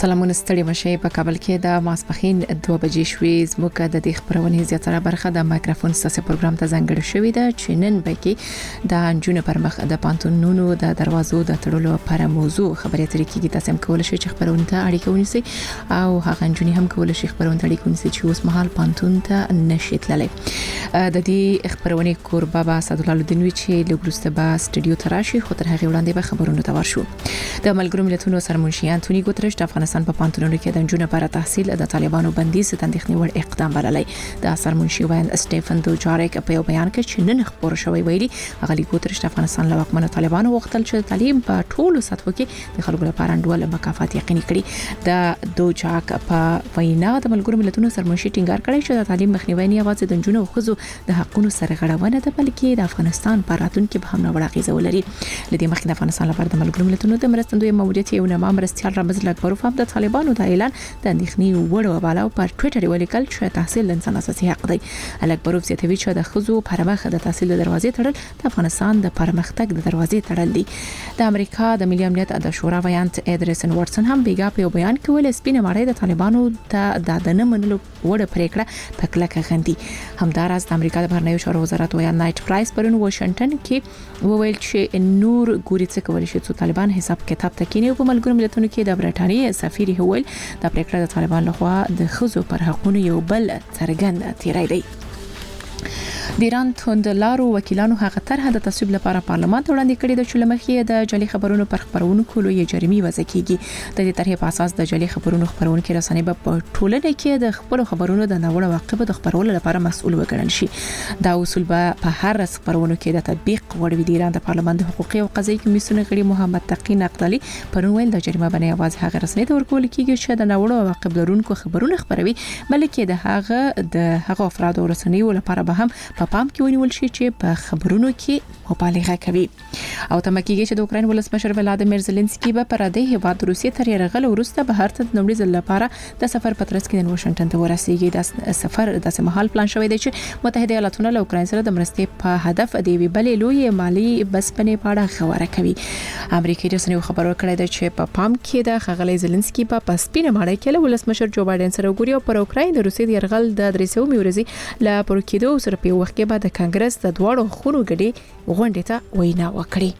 سلامونه ستړي مشه په کابل کې د ماسپخین 2 بجې شوې زموږ د دې خبرونې زیاتره برخه د مایکروفون ساسي پروګرام ته ځانګړې شوې ده چې نن بګي د انجونو پر مخ د پانتونونو د دروازو د تړلو پر موضوع خبرې ترې کېږي. تاسو هم کولای شئ چې خبرونه ته اړیکه ونیسئ او هغه انجونې هم کولای شي خبرونه ته اړیکه ونیسي چې اوس مهال پانتون ته نشي تللی. د دې خبرونې کوربه با اسدالله الدینوی چې لګرسته با سټډیو تراشي خو تر هغه وړاندې به خبرونه ته ورشو. د ملګرو ملتونو سرمنشي انټونی ګوترش د افغانستان په پانتونونو کې د انجونو لپاره تحصیل د طالبانو بندیز ته اندېښنې وړ اقدام بللی. د سرمنشي وایي سټيفن دوجاریک په یو بیان کې چې نن خبر شوی ویلي هغه ګوترش د افغانستان له واکمنو طالبانو وغوښتل چې تعلیم په ټولو سطحو کې د خلکو لپاره انډول مکافات یقیني کړي. د دوجاک په وینا د ملګرو ملتونو سرمنشي ټینګار کړی چې د تعلیم مخنیوي نه یوازې د انجونو او ښځو د حقوقو سرغړونه ده بلکې د افغانستان په راتلونکي به هم نوړه اغیزه ولري. لدې مخکې د افغانستان لپاره د ملګرو ملتونو د مرستندوی ماموریت یو نامه مرستيال رمز اکبرov هم د طالبانو د اعلان د اندېښنې وړ وباله او پر ټوئیټر ولیکل چې تحصیل د انسان اساسي حق دی. اکبرov زیاتوي چې د ښځو پرمخ د تحصیل د دروازې تړل د افغانستان د پرمختګ د دروازې تړل دي. د امریکا د ملي امنیت د شورا ویانت ادریسن واتسن هم بیګا په بیان کې ویل سپینه مړی د طالبانو ته د نه منلو وړ پریکړه په کلکه غندي. همداراز د امریکا د بهرنیو چارو وزارت ویان نایټ پرایس پرون واشنگټن کې وویل چې نور ګوري څه کولای شي چې طالبان حساب کتاب تکینه په ملګرو ملتونو کې د برټانیې سفیر هویل د پریکړه د طالبان لخوا د ښځو پر حقوقو یو بل څرګند تیری دی. د ایران توندلارو وکیلانو هغه طرح د تصویب لپاره پارلمان ته وړاندې کړې ده چې لمخې د جعلي خبرونو پر خبرونکو لوی جریمه وضع کیږي. د دې طرح په اساس د جعلي خبرونو خبرونکو رسنۍ په ټولنه کې د خبرو خبرونو د ناوړه واقعو د خبرولو لپاره مسؤل وګڼل شي. دا اصول به په هر خبرونو کې د تطبیق وړ وي. د ایران د پارلمان د حقوقي او قضایي کمیسیون غړي محمد تقی نقدلی پرون ویل د جریمه باندې आवाज هغه رسنۍ ته ورکول کیږي چې د ناوړه واقعو لرونکو خبرونه خبروي بلکې د هغه افراد او رسنیو لپاره به هم په پام کې ونیول شي چې په خبرونو کې مبالغه کوي. او تمکیږي چې د اوکراین ولسمشر ولادیمیر زيلنسکي به پر دې هیواد روسیې تر یرغل وروسته بهر ته د نومړي ځل لپاره د سفر په ترڅ کې د واشنگټن ته ورسیږي. د سفر د سمحال پلان شوی دی چې متحده ایالاتونه له اوکراین سره د مرستې په هدف دی وی بلې لوی مالی بسپنې پاړه خبره کوي. امریکایي رسنیو خبرو کړی دی چې په پام کې د خغلی زيلنسکي په سپینه ماړی کې له ولسمشر جو بایدن سره ګوري او پر اوکراین د روسیې د یرغل د 300 ورځې لا پر کېدو سره په وخت کې بعد د کانګرس د دواړو خونو ګډي غونډې ته وینا وکړي.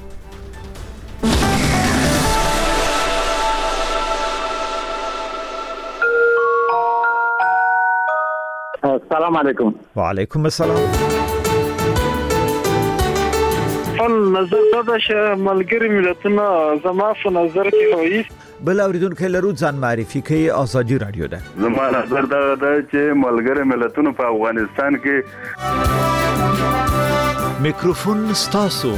السلام علیکم. وعلیکم السلام. نظر دا چې ملګری ملتونه زما په نظر کې وایي بل اوریدونکو لرو ځان معرفي کوي. ازادي رادیو ده. زما نظر دا چې ملګری ملتونه په افغانستان کې میکروفون ستاسو.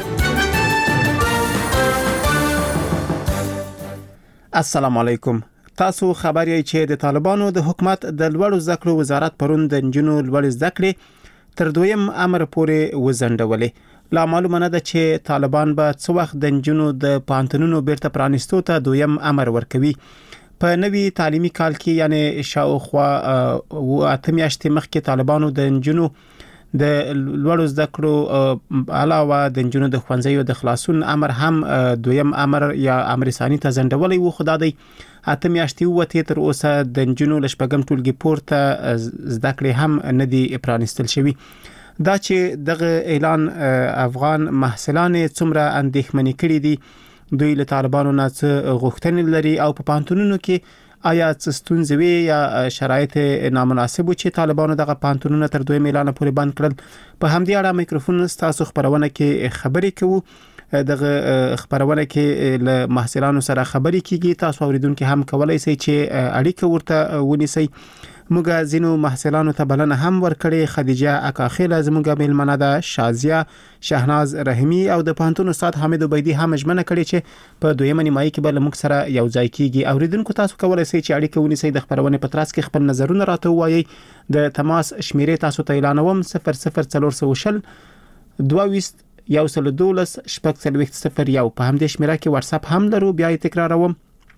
السلام علیکم. تاسو خبر یې چې د طالبانو د حکومت د لوړو زده کړو وزارت پرون د انجونو لوړ زده کړې تر دویم امر پورې وزندولې. لا معلومه نه ده چې طالبان به څو وخت د انجونو د پانتونونو بیرته پرانیستو ته دویم امر ورکوي. په نوي تعلیمي کال کې یعنی شاوخوا 8 میاشتې مخکې طالبانو د انجونو د لوړو زده کړو علاوه د انجونو د ښوونځیو د خلاصون امر هم دویم امر یا امر ثاني ته ځنډولې و. خو دا دی 8 میاشتې وته تر اوسه د انجونو لشپږم ټولګي پورته زده کړې هم نه دي پرانیستل شوی. دا چې دغه اعلان افغان محصلان څومره اندېښمنې کړي دي. دوی له طالبانو نه څه غوښتنې لري او په پانتونونو کې آیا څه ستونزې وي یا شرایط نامناسب چې طالبانو دغه پانتونونه تر دویم اعلان پورې بند کړل. په همدې اړه میکروفون ستاسو خبرونه کې خبرې کوو. دغه خبرونه کې له محصلانو سره خبرې کیږي. تاسو اوریدونکو هم کولای شئ چې اړیکه ورته ونیسئ. موږ زینو محصلانو ته بلنه هم ورکړې. خدیجه اکاخیل زموږ میلمنه ده. شازیه شهناز رحیمی او د پانتون استاد حامد عبیدی هم ژمنه کړې چې په دویمه نیمایي کې به موږ سره یو ځای کیږي. اوریدونکو تاسو کولای شئ چې اړیکه ونیسئ. د خبرونه په ترڅ کې خپل نظرونه راته وایي. د تماس شمیرې تاسو ته اعلانوم 00420 22 112 شپږ په همدې شمیره کې واتس اپ هم لرو. بیا یې تکراروم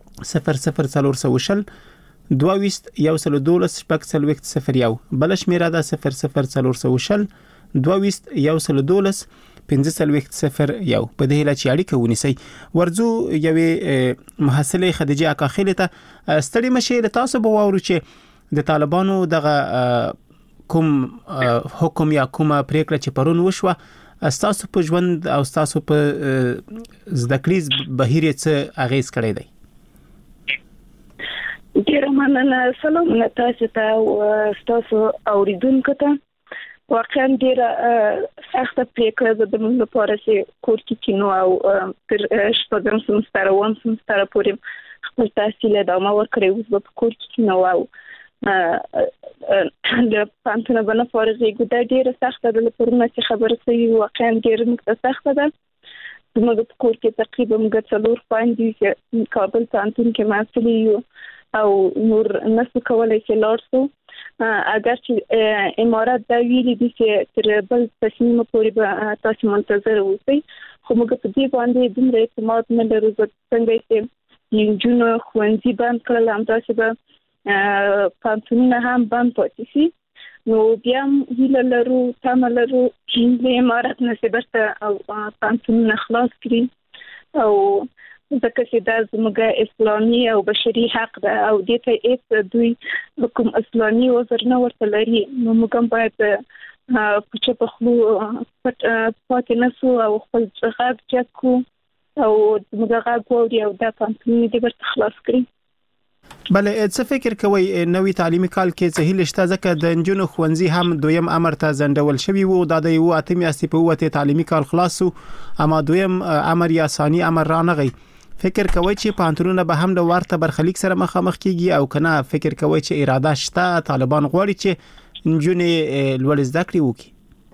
00420 22 112 شپږ بل شمیره ده 00420 22 112 1501 په دې هله چې اړیکه ونیسي. ورځو یوې محصله خدیجه اکاخیل ته ستړي مشه له تاسو به واورو چې د طالبانو دغه کوم حکم یا کومه پریکړه چې پرون وشوه تاسو په ژوند او تاسو په زدکړیز بهیر څه اغیز کړی دی؟ ډیر مننه. سلام تاسو ته او تاسو اوریدونکو ته. واقعا ډیر سخت پریکړه د موږ لپاره چې کور کې کینو او تر شپږم سمستر او سمستر پورې خپل تحصیل ادامه ورکړې. اوس په کور کې کینو او د پانتونه باندې فارغې ګډه ډیر سخت ده. لپاره چې خبره کوي واقعا ډیر سخت ده. زموږ په کور کې تقریبا موږ څلور پاندې چې کابل پانتون کې مسلې یو او نور نسو کولای چې لارسو. اگر چې امارات دا ویلي دي چې تر بل تصمیم پورې به تاسو منتظر اوسئ، خو موږ په دې باندې دومره اعتماد نه لرو څنګه چې انجونو ښوونځي بند کړل، همداسې به پانتونونه هم بند پاتې شي. نو بیا هم هیله لرو، تمه لرو د امارات نه چې بیرته پانتونونه خلاص کړي او ځکه چې دا زموږ اسلامي او بشري حق ده او دې ته هیڅ دوی کوم اسلامي وزر نه ورته لري. نو موږ هم باید په چپ خلو پاتې نسو او خپل غږ چک کو او زموږ غږ واوري او دا پانتونونه دې ورته خلاص کړي. بله څه فکر کوي نوې تعلیمي کال کې څه هیله شته؟ ځکه د نجونو ښوونځي هم دویم امر ته ځنډول شوی وو، دا د یو اتم میاشتې په وته تعلیمي کال خلاص وو، اما دویم امر یا ثاني امر رانغی. فکر کوي چې پانتونونه به هم د ورته برخلیک سره مخامخ کیږي او کنه فکر کوي چې اراده شته طالبان غواړي چې نجونې لوړ زده کړې وکړي؟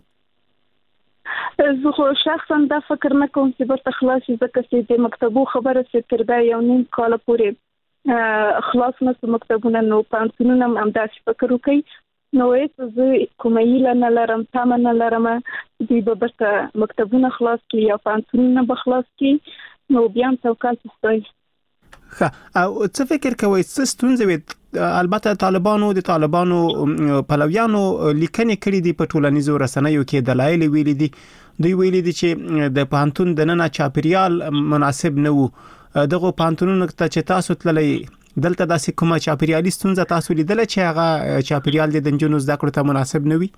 زه خو شخصا دا فکر نه کوم چې برته خلاص ځکه چې د مکتبو خبره چې تر دا یو نیم کال پورې خلاص نه مکتبونه نو پانتونونه هم داسې فکر وکړي. نو زه کومه هیله نه لرم، تمه نه لرم دوی به برته مکتبونه خلاص کړي یا پانتونونه به خلاص کړي. نو بیا هم توکل وکړي. او څه فکر کوي څه ستونزې وي؟ البته طالبانو پلویانو لیکنې کړې دي په ټولنیزو رسنیو کې، دلایل ویلي دي. دوی ویلي دي چې د پانتون د نن چاپیریال مناسب نه وو. دغه پانتونونو ته چې تاسو تللی دلته داسې کومه چاپیریالي ستونزه تاسو لیدل چې هغه چاپیریال د نجونو زده کړو ته مناسب نه وي؟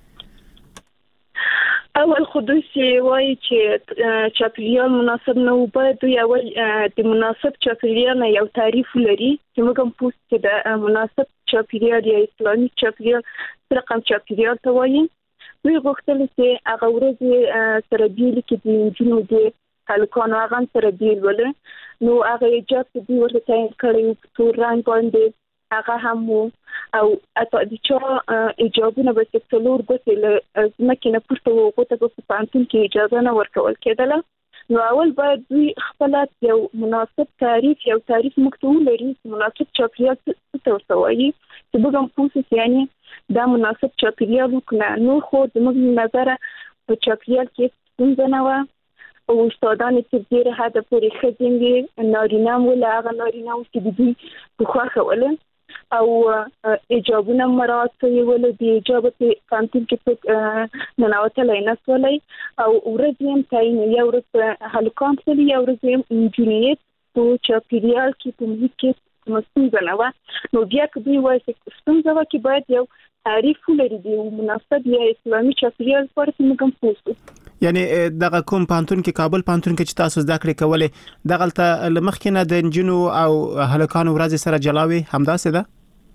اول خودی چې وایي چې چاپیریال مناسب نه و، باید دوی اول د مناسب چاپیریال یو تعریف لري چې موږ هم پوه چې د مناسب چاپیریال یا اسلامي چاپیریال څه رقم چاپیریال ته وایي. دوی غوښتل چې هغه ورځ سره بیل کې د نجونو د هلکانو هغه سره بیل ول، نو هغه ایجاب چې دوی ورته تعین کړی په تور رنګ باندې هغه هم او اته د چا ایجابونه به څلور ګوتې له ځمکې نه پورته وغوته په پانتون کې اجازه نه ورکول کېدله. نو اول باید دوی خپل یو مناسب تعریف مکتوب لري، مناسب چاپیریال څه ورته وایي چې موږ هم پوه شو یعنی دا مناسب چاپیریال وکړه. نو خو زموږ نظر په چاپیریال کې ستونزه نه وه او استادان چې ډېر حد پورې ښځې وې، نارینه هم وله، هغه نارینه هم چې د دوی په خوښه وله او ایجابونه مراعات کوي ول د ایجاب په پانتون کې ننوتلی نه سولای او ورځ هم تعین یو ورځ هلکان سلی یو ورځ هم انجینیت په چاپیریال کې په محیط کې ستونزه نه وه. نو بیا که دوی وایي چې ستونزه وه کې باید یو تعریف ولري د مناسب یا اسلامي چاپیریال لپاره چې موږ هم پوه شو. یعنی دغه کوم پانتون کې کابل پانتون کې چې تاسو زده کړې کولې دغلته لمخکې نه د نجونو او هلکانو ورځ سره جلاوي همداسې ده؟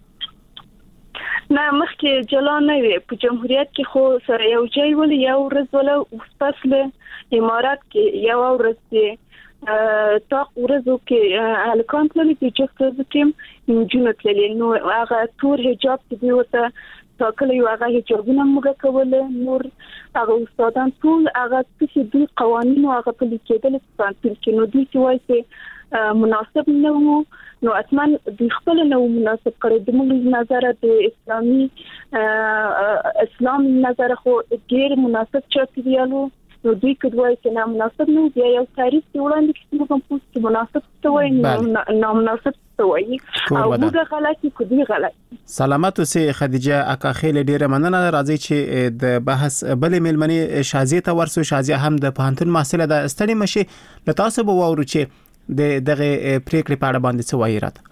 نه مخکې جلا نه وي. په جمهوریت کې خو سره یو ځای ول یو ورځ ول فصل امارات کې یو ورځ تا ورځو کې هلکان تللی چې چې څه نجونو تللی. نو هغه تور حجاب چې ورته تاکلی هغه حجابونه موږ کول، نور هغه استادان ټول هغه چې دوی قوانینو هغه پلي کېدل په پانتون کې. نو دوی چې وایي چې مناسب نه وو، نو اتمن د خپل نو مناسب کړي. د موږ نظر د اسلام نظر خو ډیر مناسب چاپیریالو، نو دوی کډوای چې نامناسب نه بیا یو تعریف وړاندې کړي کوم پوسټ مناسب ته وایي، نامناسب څه وایي او موږ غلطي کوي غلط. سلامت اوسې خدیجه اکا خیل ډیره مننه. راځي چې د بحث بلې ملمنې شازیه ته ورسو. شازیه هم د پوهنتون محصله ده. ستړي مشي له تاسو به واورو چې دغه پریکړې په اړه باندې څه وایي راته.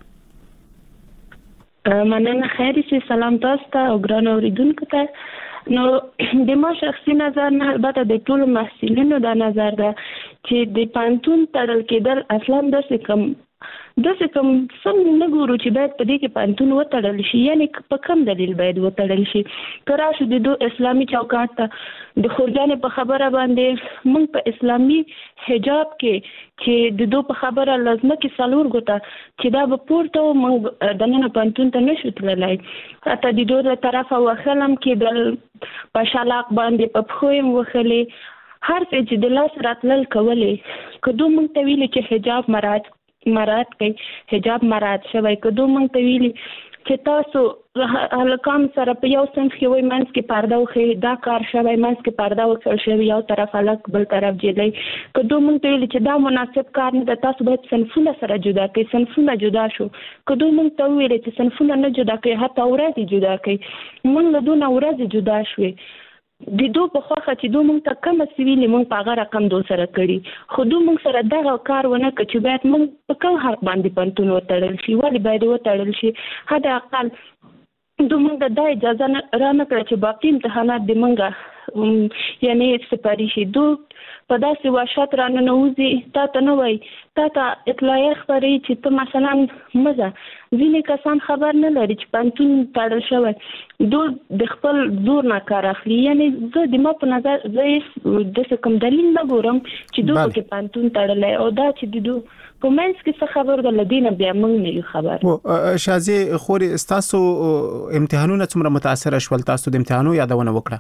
مننه. خیر شي. سلام تاسو ته او ګران اوریدونکو ته. نو د ما شخصي نظر نه البته د ټولو محصلینو دا نظر ده چې د پانتون تړل کېدل اصلا داسې کوم سم نه ګورو چې باید په دې کې پانتون وتړل شي، یعنی په کوم دلیل باید وتړل شي. که راشو د دو اسلامي چوکاټ ته د خورجانې په خبره باندې موږ په اسلامي حجاب کې چې د دو په خبره لازمه کې څلور ګوته چې دا به پورته و موږ دننه پانتون ته نشو تللی. حتی د دو له طرفه وخلم کېدل، په شلاق باندې په پښو یې وخلې، هر څه چې د لاس راتلل کولې. که دو موږ ته ویلي چې حجاب مراد کوي، حجاب مراد شوی. که دو موږ ته ویلي چې تاسو هلکان سره په یو صنف کې وای منځ کې پرده وخی، دا کار شوی، منځ کې پرده وکړل شوی، یو طرف هلک بل طرف جلی. که دو موږ ته ویلي چې دا مناسب کار نه ده، تاسو باید صنفونه سره جدا کړئ، صنفونه جدا شو. که دو موږ ته ویلي چې صنفونه نه جدا کړئ، حتی ورځې جدا کړئ، موږ له دونه ورځې جدا شوې. د دو په خوخه چې دو موږ ته کومه سویلې موږ په هغه رقم دو سره کړي، خو دو موږ سره دغه کار ونه کړ چې باید موږ په کوم حق باندې پانتون وتړل شي، ولې باید وتړل شي. حد اقل دو موږ ته دا اجازه را نه کړه چې باقي امتحانات د موږ یعنی سپاري شي. دو په داسې وحشت را ننوځي، تا ته نه وایي، تا ته اطلاعیه خپروي چې ته مثلا مزه. ځینې کسان خبر نه لري چې پانتون تړل شوی، دو د خپل زور نه کار اخلي. یعنی زه د ما په نظر زه داسې کوم دلیل نه ګورم چې دو پکې پانتون تړلی، او دا چې د دو په منځ کې څه خبر ده له دې نه بیا موږ نه یو خبر. شازیه خورې ستاسو امتحانونه څومره متاثره شول؟ تاسو د امتحانو یادونه وکړه.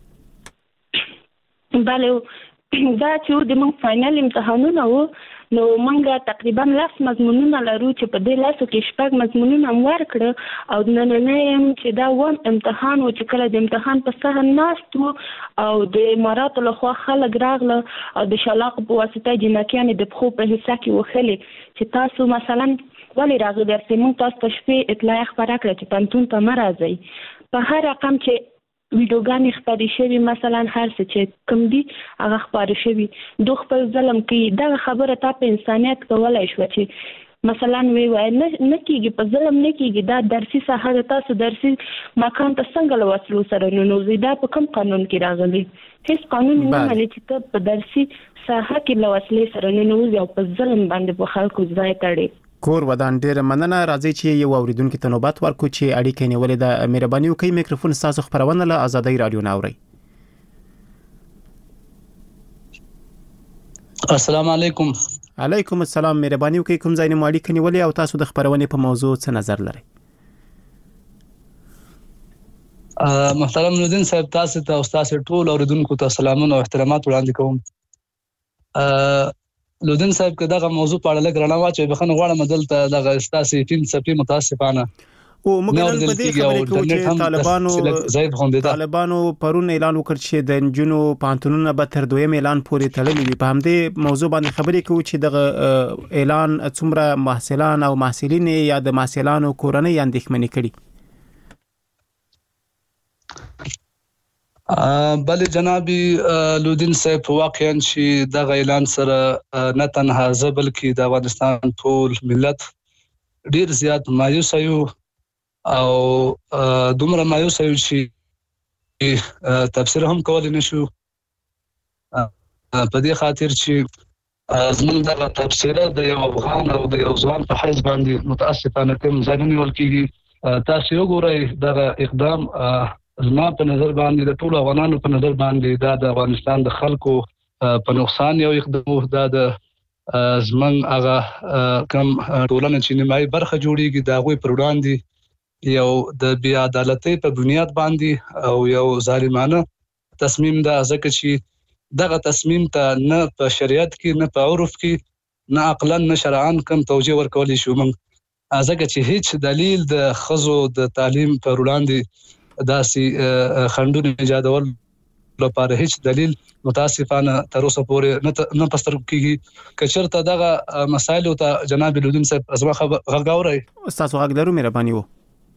بله، دا چې د موږ فاینل امتحانونه وو، نو موږ تقریبا 10 مضمونونه لرو چې په دې 10 کې 6 مضمونونه ورکړه، او نننی چې دا وم امتحان و چې کله د امتحان په صحن ناست وو او د اماراتو لخوا خلک راغله او د شلاق په واسطه جنکیانې د پښو په حصه کې وخلې چې تاسو مثلا ولې راغلي درسې. موږ تاسو ته شپې اطلاع خپره کړه چې پانتون ته مه راځئ. په هر رقم چې ویډیوګانې خپرې شوي، مثلا هر څه چې کوم دي هغه خپاره شوي، دو خپل ظلم کوي. دغه خبره تا په انسانیت کولی شوه چې مثلا وایي نه کېږي، په ظلم نه کېږي. دا درسي ساحه ده، تاسو درسي مکان ته څنګه له وسلو سره ننوځئ؟ دا په کوم قانون کې راغلی؟ هیڅ قانون نه مني چې ته په درسي ساحه کې له وسلې سره ننوځې او په ظلم باندې په خلکو ځای تړې. کور ودان ډیر مننه. راځي چې یو اوریدونکو ته نوبت ورکو چې اړیکې نیولې ده. مهرباني وکړئ میکروفون تاسو خبرونه له آزادۍ رادیو نه اورئ. السلام علیکم. علیکم السلام. مهرباني وکړئ کوم ځای نه مو اړیکې نیولې او تاسو د خبرونې په موضوع څه نظر لرئ؟ محترم نوردین صاحب، تاسو ته او تاسو ټول اوریدونکو ته سلامونه او احترامات وړاندې کوم. لودین صاحب که دغه موضوع په اړه لږ رڼا واچوي، بخښنه غواړم دلته دغه ستاسو ټیم څخه متاسفانه او موږ نن په دې خبرې کوو چې طالبانو پرون اعلان وکړ چې د نجونو پانتونونه به تر دویم اعلان پورې تړلي وي. په همدې موضوع باندې خبرې کوو چې دغه اعلان څومره محصلان او محصلین یا د محصلانو کورنۍ اندېښمنې کړي. بله جنابي لودین صاحب، واقعا چې دغه اعلان سره نه تنها زه بلکې د افغانستان ټول ملت ډیر زیات مایوس یو، او دومره مایوس یو چې تفسیر هم کولی نشو. په دې خاطر چې زموږ دغه تفسیره د یو افغان او د یو ځوان په حیث باندې متاسفانه کوم ځای نه نیول کېږي. تاسو وګورئ دغه اقدام زما په نظر باندې د ټولو افغانانو په نظر باندې دا د افغانستان د خلکو په نقصان یو اقدام، دا د زمنګ هغه کم ټولنه چې نیمایي برخه جوړیږي د هغوی پر وړاندې یو د بې عدالتۍ په بنیاد باندې او یو ظالمانه تصمیم ده، ځکه چې دغه تصمیم ته نه په شریعت کې نه په عرف کې نه عقلا نه شرعاً کم توجیه ورکولی شو موږ، ځکه چې هیڅ دلیل د ښځو د تعلیم پر وړاندې داسې خنډونه ایجادول لپاره هیڅ دلیل متاسفانه تر اوسه پورې نه پستر کیږي کچرته دغه مسایل ته جناب لودین صاحب ازما غاوري تاسو غاګ درو مهرباني وو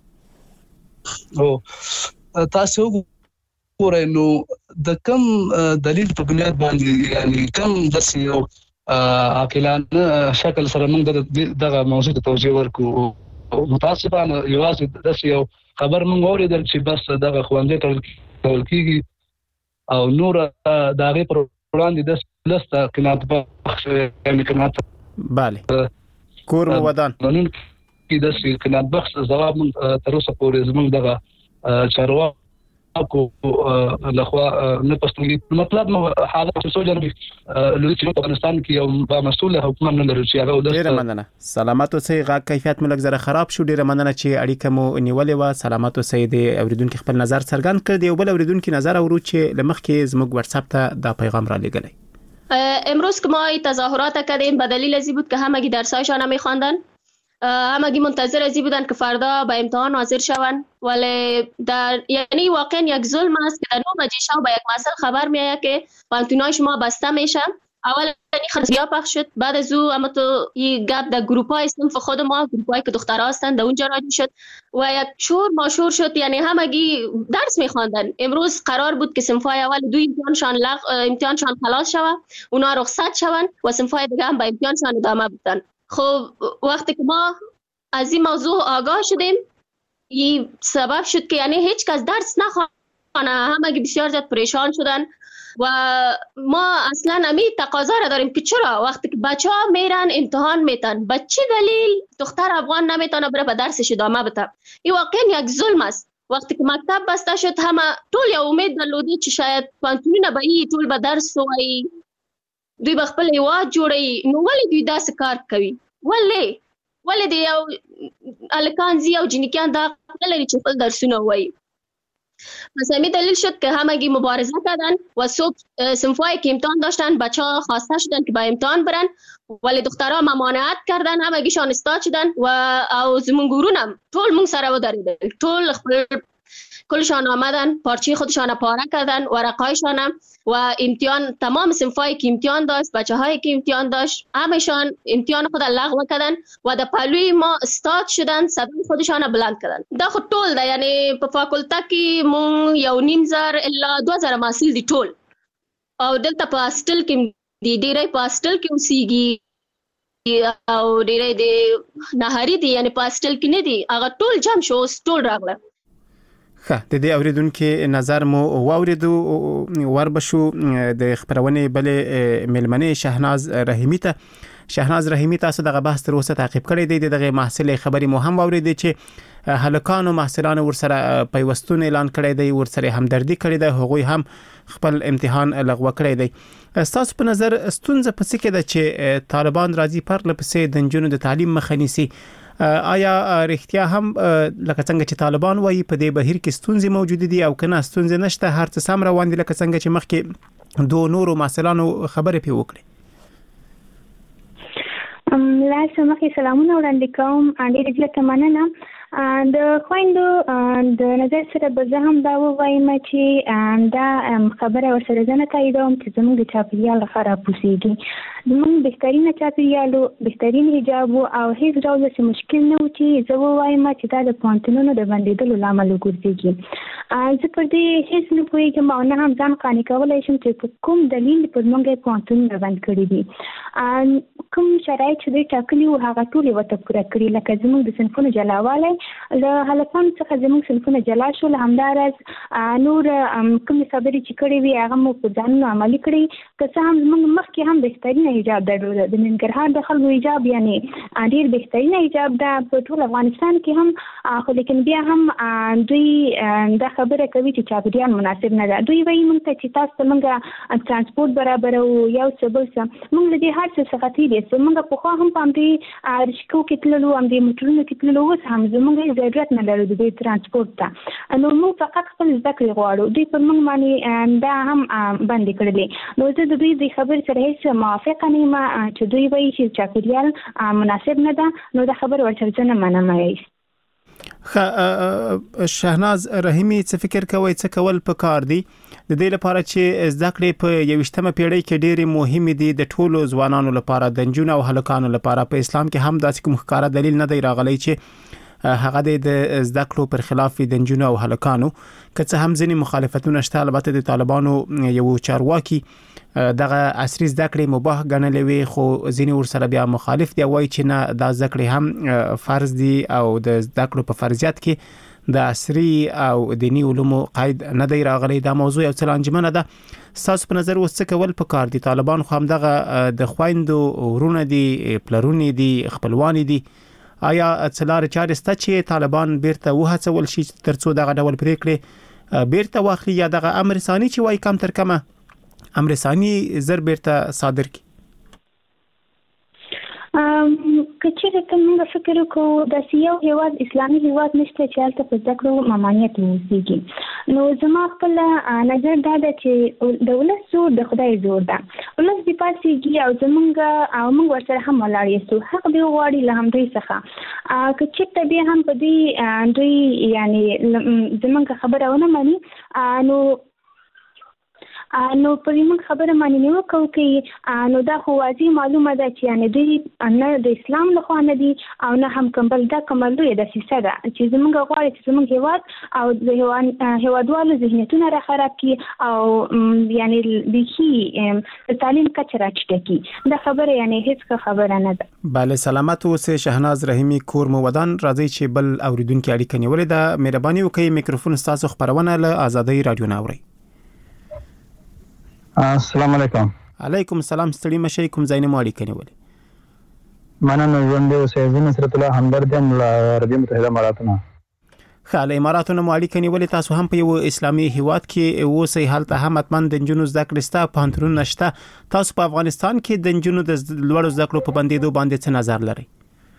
او تاسو ګورئ نو د کم دلیل په بنیاد باندې یعنی کم داسې یو عاقلانه شکل سره موږ دغه موضوع ته توجه ورکو متاسفانه یوازې داسې یو خبر موږ اوریدل چې بس دغه خوندې کول کیږي او نور د هغې پر وړاندې د لسته قناعت بخش یعنې قناعت بله کور مو ودان منونکي داسې قناعت بخش ځواب موږ تر اوسه پورې زموږ دغه چارواکو لخوا نه پښتوني مطلب نو حالت څه جوړوي لوی چې په افغانستان کې یو با مسؤل حکومت نه لري چې هغه ډیره مننه سلامات اوسئ غږ کیفیت ملک زره خراب شو ډیره مننه چې اړیکه مو نیولې و سلامات اوسئ د اوریدونکو خپل نظر څرګند کړ دی او بل اوریدونکو نظر اورو چې لمخکې زموږ واتس اپ ته دا پیغام را لګلای امروز که ما تظاهرات کردیم به دلیل ازی بود که همگی درسایشان میخواندن همگی منتظر ازی بودن که فردا به امتحان حاضر شوند ولی یعنی واقعا یک ظلم است که در 9 بجه شب با یک مسئله خبر میآید که پانتونای شما بسته میشه اول خبریا پخش شد بعد از او اما تو این گپ در گروپ‌های صنف خود ما گروپ‌هایی که دخترها هستند در اونجا راجع شد و یک شور ماشور شد یعنی همگی درس می‌خواندن امروز قرار بود که صنف‌های اول دو امتحانشان خلاص شود اونا رخصت شوند و صنف‌های دیگه هم به امتحانشان ادامه بدن خب وقتی که ما از این موضوع آگاه شدیم این سبب شد که یعنی هیچ کس درس نخوانه همگی بسیار زیاد پریشان شدن و ما اصلا امی تقاضا را داریم که چرا وقتی که بچه ها میرن امتحان میتن به چه دلیل دختر افغان نمیتونه بره به درسش ادامه بده این واقعا یک ظلم است وقتی که مکتب بسته شد همه طول یا امید درلودی چې شاید پانتونونه به این طول به درس وای دوی به خپل هیواد جوړي نو ولې دوی داسې کار کوي ولې دی یو الکان زی او جنکیان دا لري چې خپل درسونه وای پس همین دلیل شد که همگی مبارزه کردن و صبح صنفایی که امتحان داشتن بچه ها خواسته شدن که با امتحان برن ولی دخترها ممانعت کردن همگیشان استاد شدن و او زمون گورونم طول مون سره و داریدن طول کلشان آمدن پارچه خودشان پاره کردن ورقایشان و امتحان تمام صنفایی که امتحان داشت بچه هایی که امتحان داشت همشان امتحان خود لغو کردن و در پلوی ما استاد شدن صدای خودشان بلند کردن دا خود طول ده یعنی په فاکولته کې مون 1.5 الا 2000 محصل دي ټول او دلته په هاستل کې دي ډیرې په هاستل کې اوسېږي او ډیرې د نهاري دي یعنی په هاستل کې نه دي هغه ټول جمع شو ټول راغله د دې اوریدونکو نظر مو واوریدو وربشو د خبرونه بلې ملمنه شهناز رحیمی تاسو دغه بحث تر اوسه تعقیب کړی دی دغه محصل خبري مو هم واوریدي چې هلکانو محصلانو ورسره پیوستون اعلان کړی دی ورسره همدردي کړی دی هغوی هم خپل امتحان لغوه کړی دی تاسو په نظر ستونزه په څه کې ده چې طالبان راځي پر لپسې د نجونو د تعلیم مخه نیسي آیا رښتیا هم لکه څنګه چې طالبان وایي په دې بهیر کې ستونزې موجود دي او کنه ستونزې نشته هر څه سم روان دي لکه څنګه چې مخکې دوه نورو مسلانو خبرې پی وکړي لا سمخي سلامونه وړاندې کوم ډېر زیاته مننه د خويندو د نظر سره به زه هم دا ووایم چې دا خبره ورسره زه نه تاییدوم چې زموږ د چاپېریال خراب اوسېږي زموږ بهترینه چاپېریالو بهترین حجاب او هیڅ ډول څه مشکل نه و چې زه ووایم چې دا د پوهنتونونو د بندېدلو لامل وګرځېږي زه پر دې هیڅ نه پوهېږم او نه هم ځان قانع کولی شم چې په کوم دلیل پر موږ پوهنتونونه بند کړي دي کوم شرایط چې دوی ټاکلي وو هغه ټول یې ورته پوره کړي لکه زموږ د صنفونو جلاوالی له هلکانو څخه زموږ صنفونه جلا شول همداراز نور کومې خبرې چې کړې وي هغه مو په ځانونو عملي کړي که څه هم زموږ مخکې هم بهترینه حجاب درلوده د ننګرهار د خلکو حجاب یعنې ډېر بهترینه حجاب ده په ټول افغانستان کې هم خو لیکن بیا هم دوی دا خبره کوي چې چاپېریال مناسب نه ده دوی وایي موږ ته چې تاسو ته موږ ترانسپورټ برابروو یو څه بل څه موږ له دې هر څه څخه تېر یو موږ پخوا هم په همدې رشکو کې تللو همدې موټرونو کې تللو اوس هم زموږ ضرورت نه لرو د دې ترانسپورټ ته نو موږ فقط خپل زده کړې غواړو دوی پر موږ باندې دا هم بندې کړلې نو زه د دوی د خبرې سره هیڅ موافقه نه یم چې دوی وایي چې چاپېریال مناسب نه ده نو دا خبره ورسره زه نه منم شهناز رحیمی څه فکر کوي څه کول پکار دي د دې لپاره چې زده کړې په 21مه پیړۍ کې ډېرې مهمه دي د ټولو ځوانانو لپاره د جنونو او هلکانو لپاره په اسلام کې هم داسې کوم ښکارا دلیل نه دی راغلی چې هغه د زده کړو پر خلاف د جنونو او هلکانو که څه هم ځینې مخالفتونه شته البته د طالبانو یو چارواکي دغه عصري زده کړې مباح ګڼلې وي خو ځینې ورسره بیا مخالف دي وایي چې نه دا زده کړې هم فرض دي او د زده کړو په فرضیت کې د عصري او دینی علومو قید نه دی راغلی. دا موضوع یو څه لانجمنه ده. تاسو په نظر وسه کول پکار دي طالبان خو هم دغه د خويندو ورونه دي پلرونه دي خپلوان دي آیا څلار چارې ست چې طالبان بیرته وهڅول شي ترڅو دغه ډول پریکړې بیرته واخلي یا دغه امر ثاني چې وای کم تر کمه امر ثاني زر بیرته صادر کی کچېره ته موږ فکر کوو د سیاو هیواد اسلامي هیواد نشته چې هلته په ذکر ممانعت وسیږي. نو زما خپل نظر دا ده چې د ولس زور د خدای زور ده. ولس دی پاتېږي او موږ ورسره هم ولاړ یو حق دی غواړي له هم دوی څخه کچې ته به هم په دې دوی یعنی زمونږ خبره ونه مانی نو پرې موږ خبره مانی نه وکړو کې نو دا خو واضح معلومه ده چې یعنی دوی نه د اسلام له خوا نه دي او نه هم کومبل دا کومل دوی د سیسه ده چې زمونږ غواړي چې زمونږ هیواد او د هیوادوالو ذهنیتونه را خراب کی او یعنی د تعلیم کچه راټیټه کی دا خبره یعنی هیڅ خبره نه ده. بله سلامت اوسه شهناز رحیمی کور مو ودان راځي چې بل اوریدونکو اړیکه نیولې ده. مهرباني وکړئ میکروفون تاسو خبرونه له آزادۍ رادیو ناوړي. السلام علیکم. علیکم السلام. ستړي مشه کوم ځای نه مو اړیکه نیولې؟ مننه ژوند دی اوسه زه نصرت الله همدرد یم له عربي متحده اماراتونو. خاله اماراتونو مو اړیکه نیولې. تاسو هم په یو اسلامي هیواد کې اوسئ هلته هم اتمن د جنونو زده کړې ستا پانترون نشته. تاسو په افغانستان کې د جنونو د لوړو زده کړو په بندیدو باندې څه نظر لرئ؟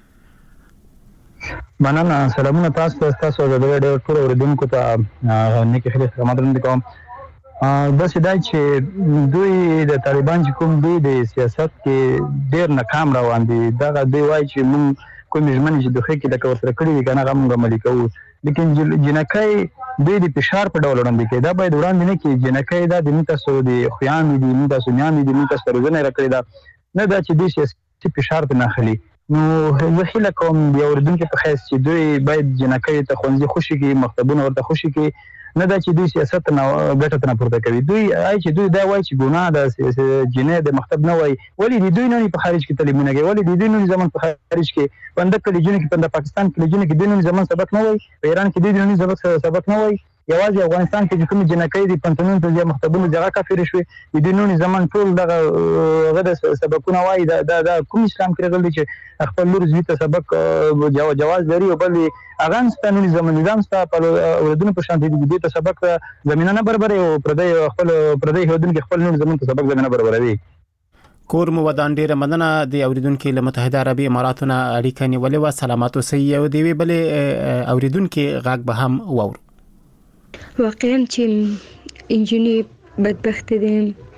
مننه. سلامونه تاسو د ډېر ټول اوریدونکو ته نیک خیر سلامات کوم. بس دا چې دوی د طالبان چې کوم دوی د سیاست کې ډېر ناکام روان دي دا دوی وایي چې موږ کوم ژمنې چې دوی کې د کور سره کړی دي کنه هغه عملي کوو لیکن جنکای دوی د فشار په ډول وړاندې کوي. دا باید وړاندې نه کړي. جنکای دا د تاسو د خویان دي تاسو نیام دي تاسو روزنه راکړي دا نه دا چې دوی سیاسي فشار په ناخلي. نو زه هیله کوم د اوریدونکو په خاص چې دوی باید جنکای ته خوندې خوشي کې مکتبونه ورته خوشي کې نه دا چې دوی سیاست نه ګټه نه پورته کوي. دوی چې دوی دا وایي چې ګناه د جنې د مکتب نه وایي ولی دوی نه په خارج کې تعلیمونه کوي ولی دوی نه زمون په خارج کې پنده کلیجونه کې پنده پاکستان کلیجونه کې دوی نه زمون سبق نه وایي په ایران کې دوی نه سبق نه وایي یوازې افغانستان کې کوم جنکې دي پنځونو ته مکتبونه ځای کافر شوي دوی نه زمون ټول دغه غد سبقونه وایي دا کوم اسلام کې راغلي چې خپل لور زوی ته سبق جواز لري او بل افغانستان نظام ستا په ولودونو په شان دي ته سبق زمينه نه برابرې او پردی هودونکو خپل نور زمون ته سبق زمينه برابروي. کور مو ودان ډیره مننه د اوریدونکو له متحده عربي اماراتونو اړیکه نیولې و. سلامات اوسئ. او دی بلې اوریدونکو غږ به هم وور. واقعا چې انجینری بدبخت دي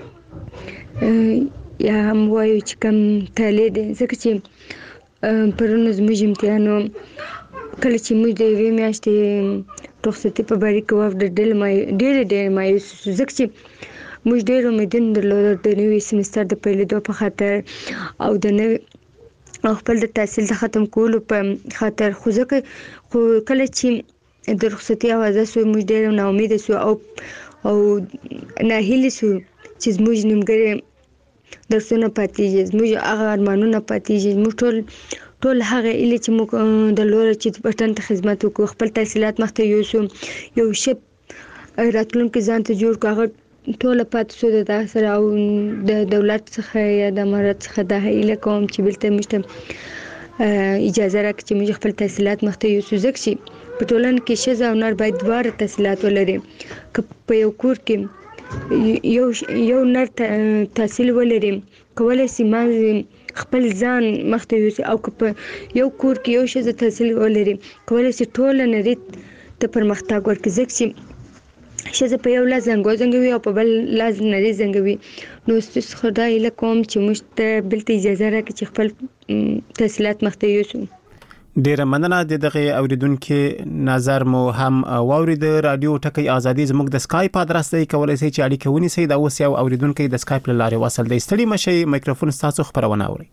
یا هم وایو چې کم تاله دي ځکه چې پرونه زموږ امتحانو کله چې موږ د یوې میاشتې رخصتي په باره کې وافده ډېر مایوس ځکه چې موږ ډېر امیدونه درلودل د نوي سمستر د پیلېدو په خاطر او د نوي خپل د تحصیل د ختم کولو په خاطر خو کله چې د رخصتي اوازه سو موږ ډېر ناامیده سو او ناهیلي سو چې زموږ نیمګړي درسونه پاتېږي زموږ هغه ارمانونه پاتېږي زموږ ټول هغه اله چې موږ د لور چې وطن ته خدمت وکړو خپل تحصیلات مخته یو شپ راتلونکي ځان ته جوړ کړو ټول پاتې سو د سره او د دولت څخه یا د امارات څخه د اله کوم چې بلته مشته اجازه راکړي چې موږ خپل تحصیلات مخته یو ځکه چې په ټولنه کې ښځه او نر باید دواړه تحصیلات ولري. که په یو کور کې یو نر تحصیل ولري کولی شي خپل ځان مخته یوسي او که په یو کور کې یو ښځه تحصیل ولري کولی شي ټوله نړۍ ته پرمختګ ورکړي ځکه چې ښځه په یو لاس زنګوي او په بل لاس نړۍ زنګوي. نو ستاسو خدای له کوم چې موږ ته بلته اجازه راکړي چې خپل تحصیلات مخته یوسو. ډیره مننه د دغه اوریدونکو نظر مو هم واورید. رادیو ټکی ازادي زموږ د سکایپ ادرس دی، کولای شئ چې اړیکه ونیسئ. دا اوس یو اوریدونکو د سکایپ لارې وصل دی. ستړي مشي، میکروفون تاسو خبرونه اوري.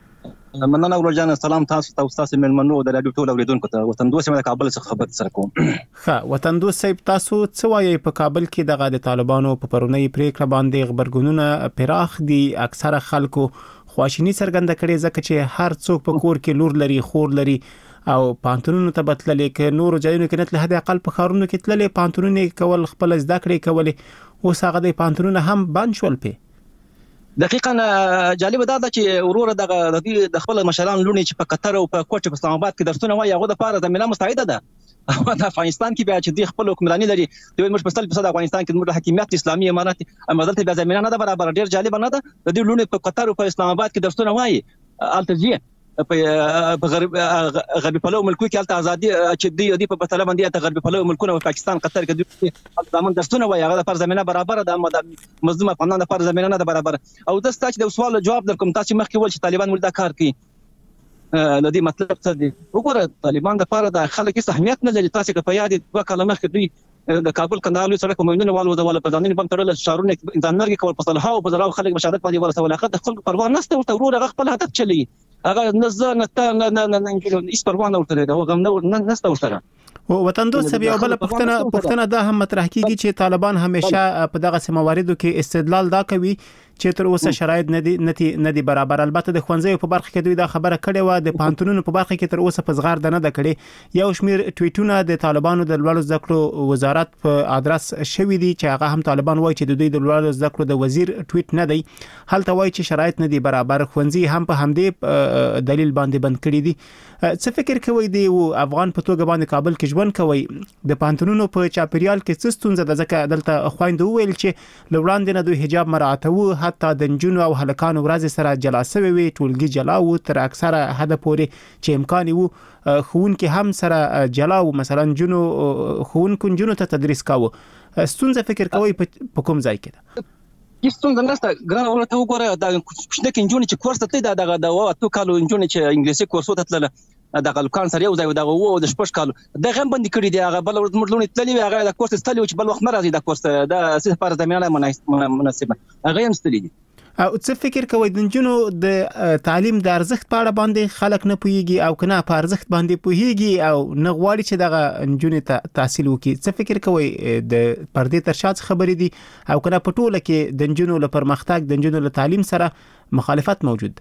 مننه ورجان. سلام تاسو ته استاد ملمنو د رادیو ټول اوریدونکو ته. وطن دوست د کابل څخه خبر سره کوم. ښه، وطن دوست صاحب، تاسو څه وایي په کابل کې دغه د طالبانو په پرونی پریکړه باندې خبرګونونه پراخ دي؟ اکثره خلکو خواشینی څرګنده کړي ځکه چې هر څوک په کور کې لور لري، خور لري او پانتونونو ته بتللې کې نور ځایونو کې نتله د اقل په خارونو کې تللې پانتونونه کول، خپل زده کړې کولې، اوس هغه د پانتونونه هم بند شول. په دقیقاً جالب دا ده چې ورور د خپل مشران لونی چې په قطر او په کوټ په اسلام آباد کې درسونه وایي، هغه د پاره زمينه مستعده ده. د افغانستان کې بیا چې د خپل حکمراني لري، دوی موږ په 100% افغانستان کې د حکومت اسلامي امارات امدلته بیا زمينه نه ده برابر. ډیر جالب نه ده د دې لونی په قطر او په اسلام آباد کې درسونه وایي. التجیه په غربي پلو ملکو کې الته ازادي چې دی په بتله باندې ته غربي پلو ملکونه او پاکستان قطر کې د ځامن درسونه وایي، هغه پر زمينه برابر ده. مظلوم افغانان پر زمينه نه ده برابر. او د ستاسو د سوال جواب درکوم. تاسو مخکې ول چې طالبان ول دا کار کوي، لدی مطلب څه دی؟ وګوره، طالبان د لپاره د خلک هیڅ اهمیت نه لري. تاسو که په یاد 2 کال مخکې دوی د کابل کندهار لوی سړک مومنونه والو د پردانین بم تړل شهرونه انسانرګي کول په صلاح او بزراو خلک بشادت باندې ورسول. هغه د خلکو پروا نه ستو ورته ورور هغه خپل هدف چلی، هغه نه هیڅ پروا نه ورته ده، هغه نه نسته ورته. او وطن دوست بیا بل پښتنه دا هم مطرح کیږي چې طالبان همیشه په دغه سمواردو کې استدلال دا کوي چې تر اوسه شرایط نه دي برابر. البته د خوانځي په برخه کې دوی دا خبره کړې و، د پانتونونو په برخه کې تر اوسه په زغار نه ده کړې. یو شمیر ټویټونه د طالبانو د لوړ زده کړو وزارت په ادرس شوې دي چې هغه هم طالبان وایي چې د دوی د لوړ زده کړو د وزیر ټویټ نه دی، هلته وایي چې شرایط نه دي برابر. خوانځي هم په همدې دلیل باندې بند کړی دي. څه فکر کوي دی او افغان په توګه باندې کابل کې ژوند کوي، د پانتونونو په چاپیریال کې څه ستونزه ده؟ ځکه دلته خويندو ویل چې لوړاندې نه دوی حجاب مراعاتو، حتی د نجونو او هلکانو ورځ سره جلا شوی وي، ټولګي جلا وو، تر اکثره حد پورې چې امکان وو خون کې هم سره جلا وو، مثلا جنو خون کو جنو ته تدریس کاوه. ستونزه فکر کوي په کوم ځای کې ده؟ ستونزه نشته. ګران ورته وګوره، دا کوچنی کنجونی چې کورس ته دغه د 2 کالو انجونی چې انګلیسي کورس ته تلله دغه لوکان سره یو ځای دغه وو د 6 کالو دغه هم باندې کړی دی. هغه بل ورته تللی هغه د کورس تللی چې بل وخت مرزي د کورس د سه پر زمينه مناسبه هغه هم ستلی دي. او څه فکر کوي د جنونو د تعلیم د ارزښت په اړه باندې خلک نه پوهیږي او کنه په ارزښت باندې پوهیږي او نه غواړي چې دغه جنونو ته تحصیل وکړي؟ څه فکر کوي د پردې تر شاته خبرې دي او کنه په ټوله کې د جنونو لپاره پرمختګ د جنونو له تعلیم سره مخالفت موجود دی؟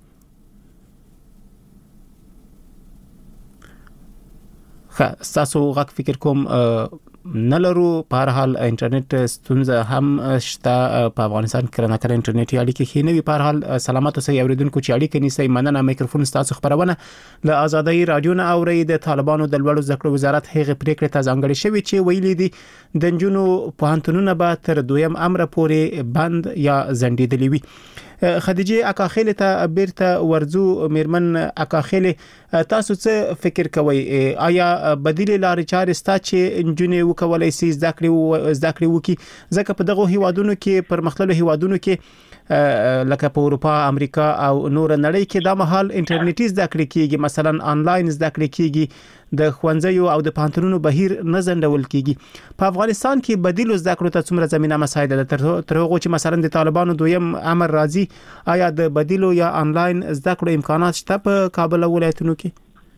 تاسو غږ فکر کوم نه لرو. په هر حال انټرنیټ ستونزه هم شته په افغانستان کې، نه کړه انټرنیټي اړیکې خې نه وي. په هر حال سلامات اوسئ اوریدونکو چې اړیکې نیسئ. مننه. میکروفون تاسو خبرونه له آزادۍ رادیو نه اوري. د طالبانو د لوړو زده کړو وزارت هغه پریکړه ته ځانګړې شوې چې ویلي دي د جنونو پوهنتونونه به تر 2 امر پورې بند یا ځنډیدلي وي. خدیجه اکاخیل ته بیرته ورزو. میرمن اکاخیل، تاسو څه فکر کوئ؟ آیا بدیل لارې چارې ستا چې انجونې وکولای شي زده کړې وکي؟ ځکه په دغه هیوادونو کې پرمختللو هیوادونو کې لکه په اروپا، امریکا او نور نړۍ کې دا مهال انټرنیټي زده کړې کیږي، مثلا آنلاین زده کړې کیږي، د خوانځیو او د پانتونونو بهیر نه زندول کیږي. په افغانستان کې بدیل زده کړو ته څومره زمينه مساعده ده تر هغه چې مثلا د طالبانو 2 امر راځي؟ آیا د بدیلو یا آنلاین زده کړو امکانات شته په کابل ولایتونو کې؟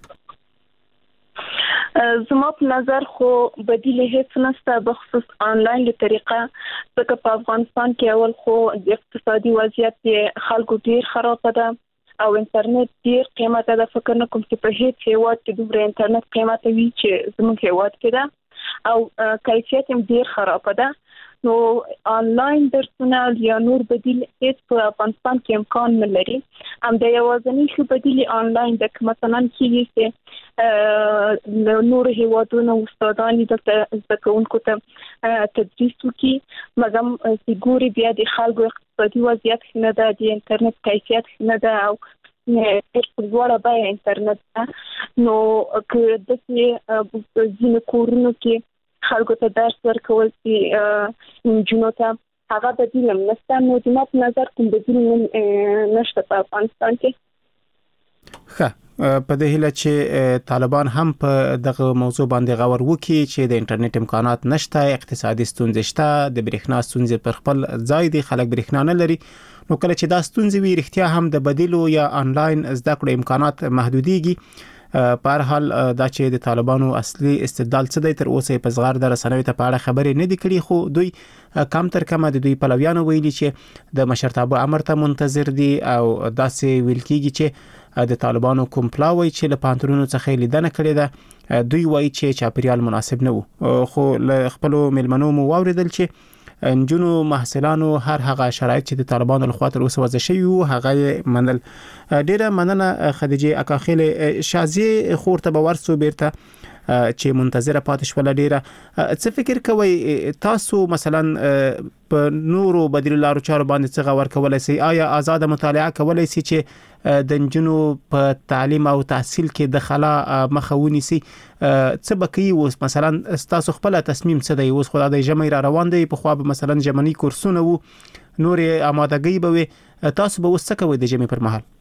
زما په نظر خو بدیل هیڅ نشته بخصوص آنلاین له طریقه، ځکه په افغانستان کې اول خو د اقتصادي وضعیت خلکو ډیر خراب ده او انټرنیټ ډیر قیمت ده. فکر نه کوم چې په هیڅ هیواد کې دومره انټرنیټ قیمت وي چې زموږ هیواد کې ده او کیفیت هم ډیر خراب ده. نو آنلاین درسونه یا نور بدیل هیڅ په افغانستان کې امکان نه لري. هم د یوازینی ښه بدیل آنلاین د مثلا کېږي چې نور هیوادونو استادان د زده کوونکو ته تدریس وکړي، مګر چې ګوري بیا د خلکو اقتصادي وضعیت نه ده، د انټرنیټ کیفیت نه ده او په لوړه بیه انټرنیټ ده. نو که داسې ځینې کورونو کې خلکو ته درس ورکول چې نجونو ته هغه بدیل هم نشته. نو زما په نظر کوم بدیل نشته په افغانستان کې. ښه، په دې هیله چې طالبان هم په دغه موضوع باندې غور وکړي چې د انټرنیټ امکانات نشته، اقتصادي ستونزې شته، د برېښنا ستونزې پر خپل ځای دي، خلک برېښنا نه لري. نو کله چې دا ستونزې وي رښتیا هم د بدیلو یا انلاین زده کړو امکانات محدوديږي. په هر حال دا چې د طالبانو اصلي استدلال څه دی تر اوسه په صغار د رسنیو ته په اړه خبرې نه دي کړې، خو دوی کم تر کمه د دوی پلویانو ویلي چې د مشرتابه امر ته منتظر دي او داسې ویل کیږي چې د طالبانو کوم پلاوی چې له پانتونونو څخه لیدنه کړې ده دوی وایي چې چاپیریال مناسب نه وو. خو له خپل ملمنو مو واوریدل چې انجونو محصلانو هر هغه شرایط چې د طالبانو لخوا تر اوسه وضع شوی وو هغه منل. ډیره مننه خدیجه اکاخیل شازي خورته باورسو بیرته چې منتظره پاتې شول. ډیره څه فکر کوي تاسو مثلا په نورو بدیل لارو چارو باندې څه غور کولای شي؟ آیا آزاد مطالعه کولای شي چې د انجونو په تعلیم او تحصیل کې د خلا مخاوني سي؟ څه بکی اوس مثلا تاسو خپل تصمیم څه دی؟ اوس خدای د جمعي را روان دی، په خو به مثلا جمعنی کورسونه وو نور آمادګي به تاسو به وسه کوي د جمعي پر مهال؟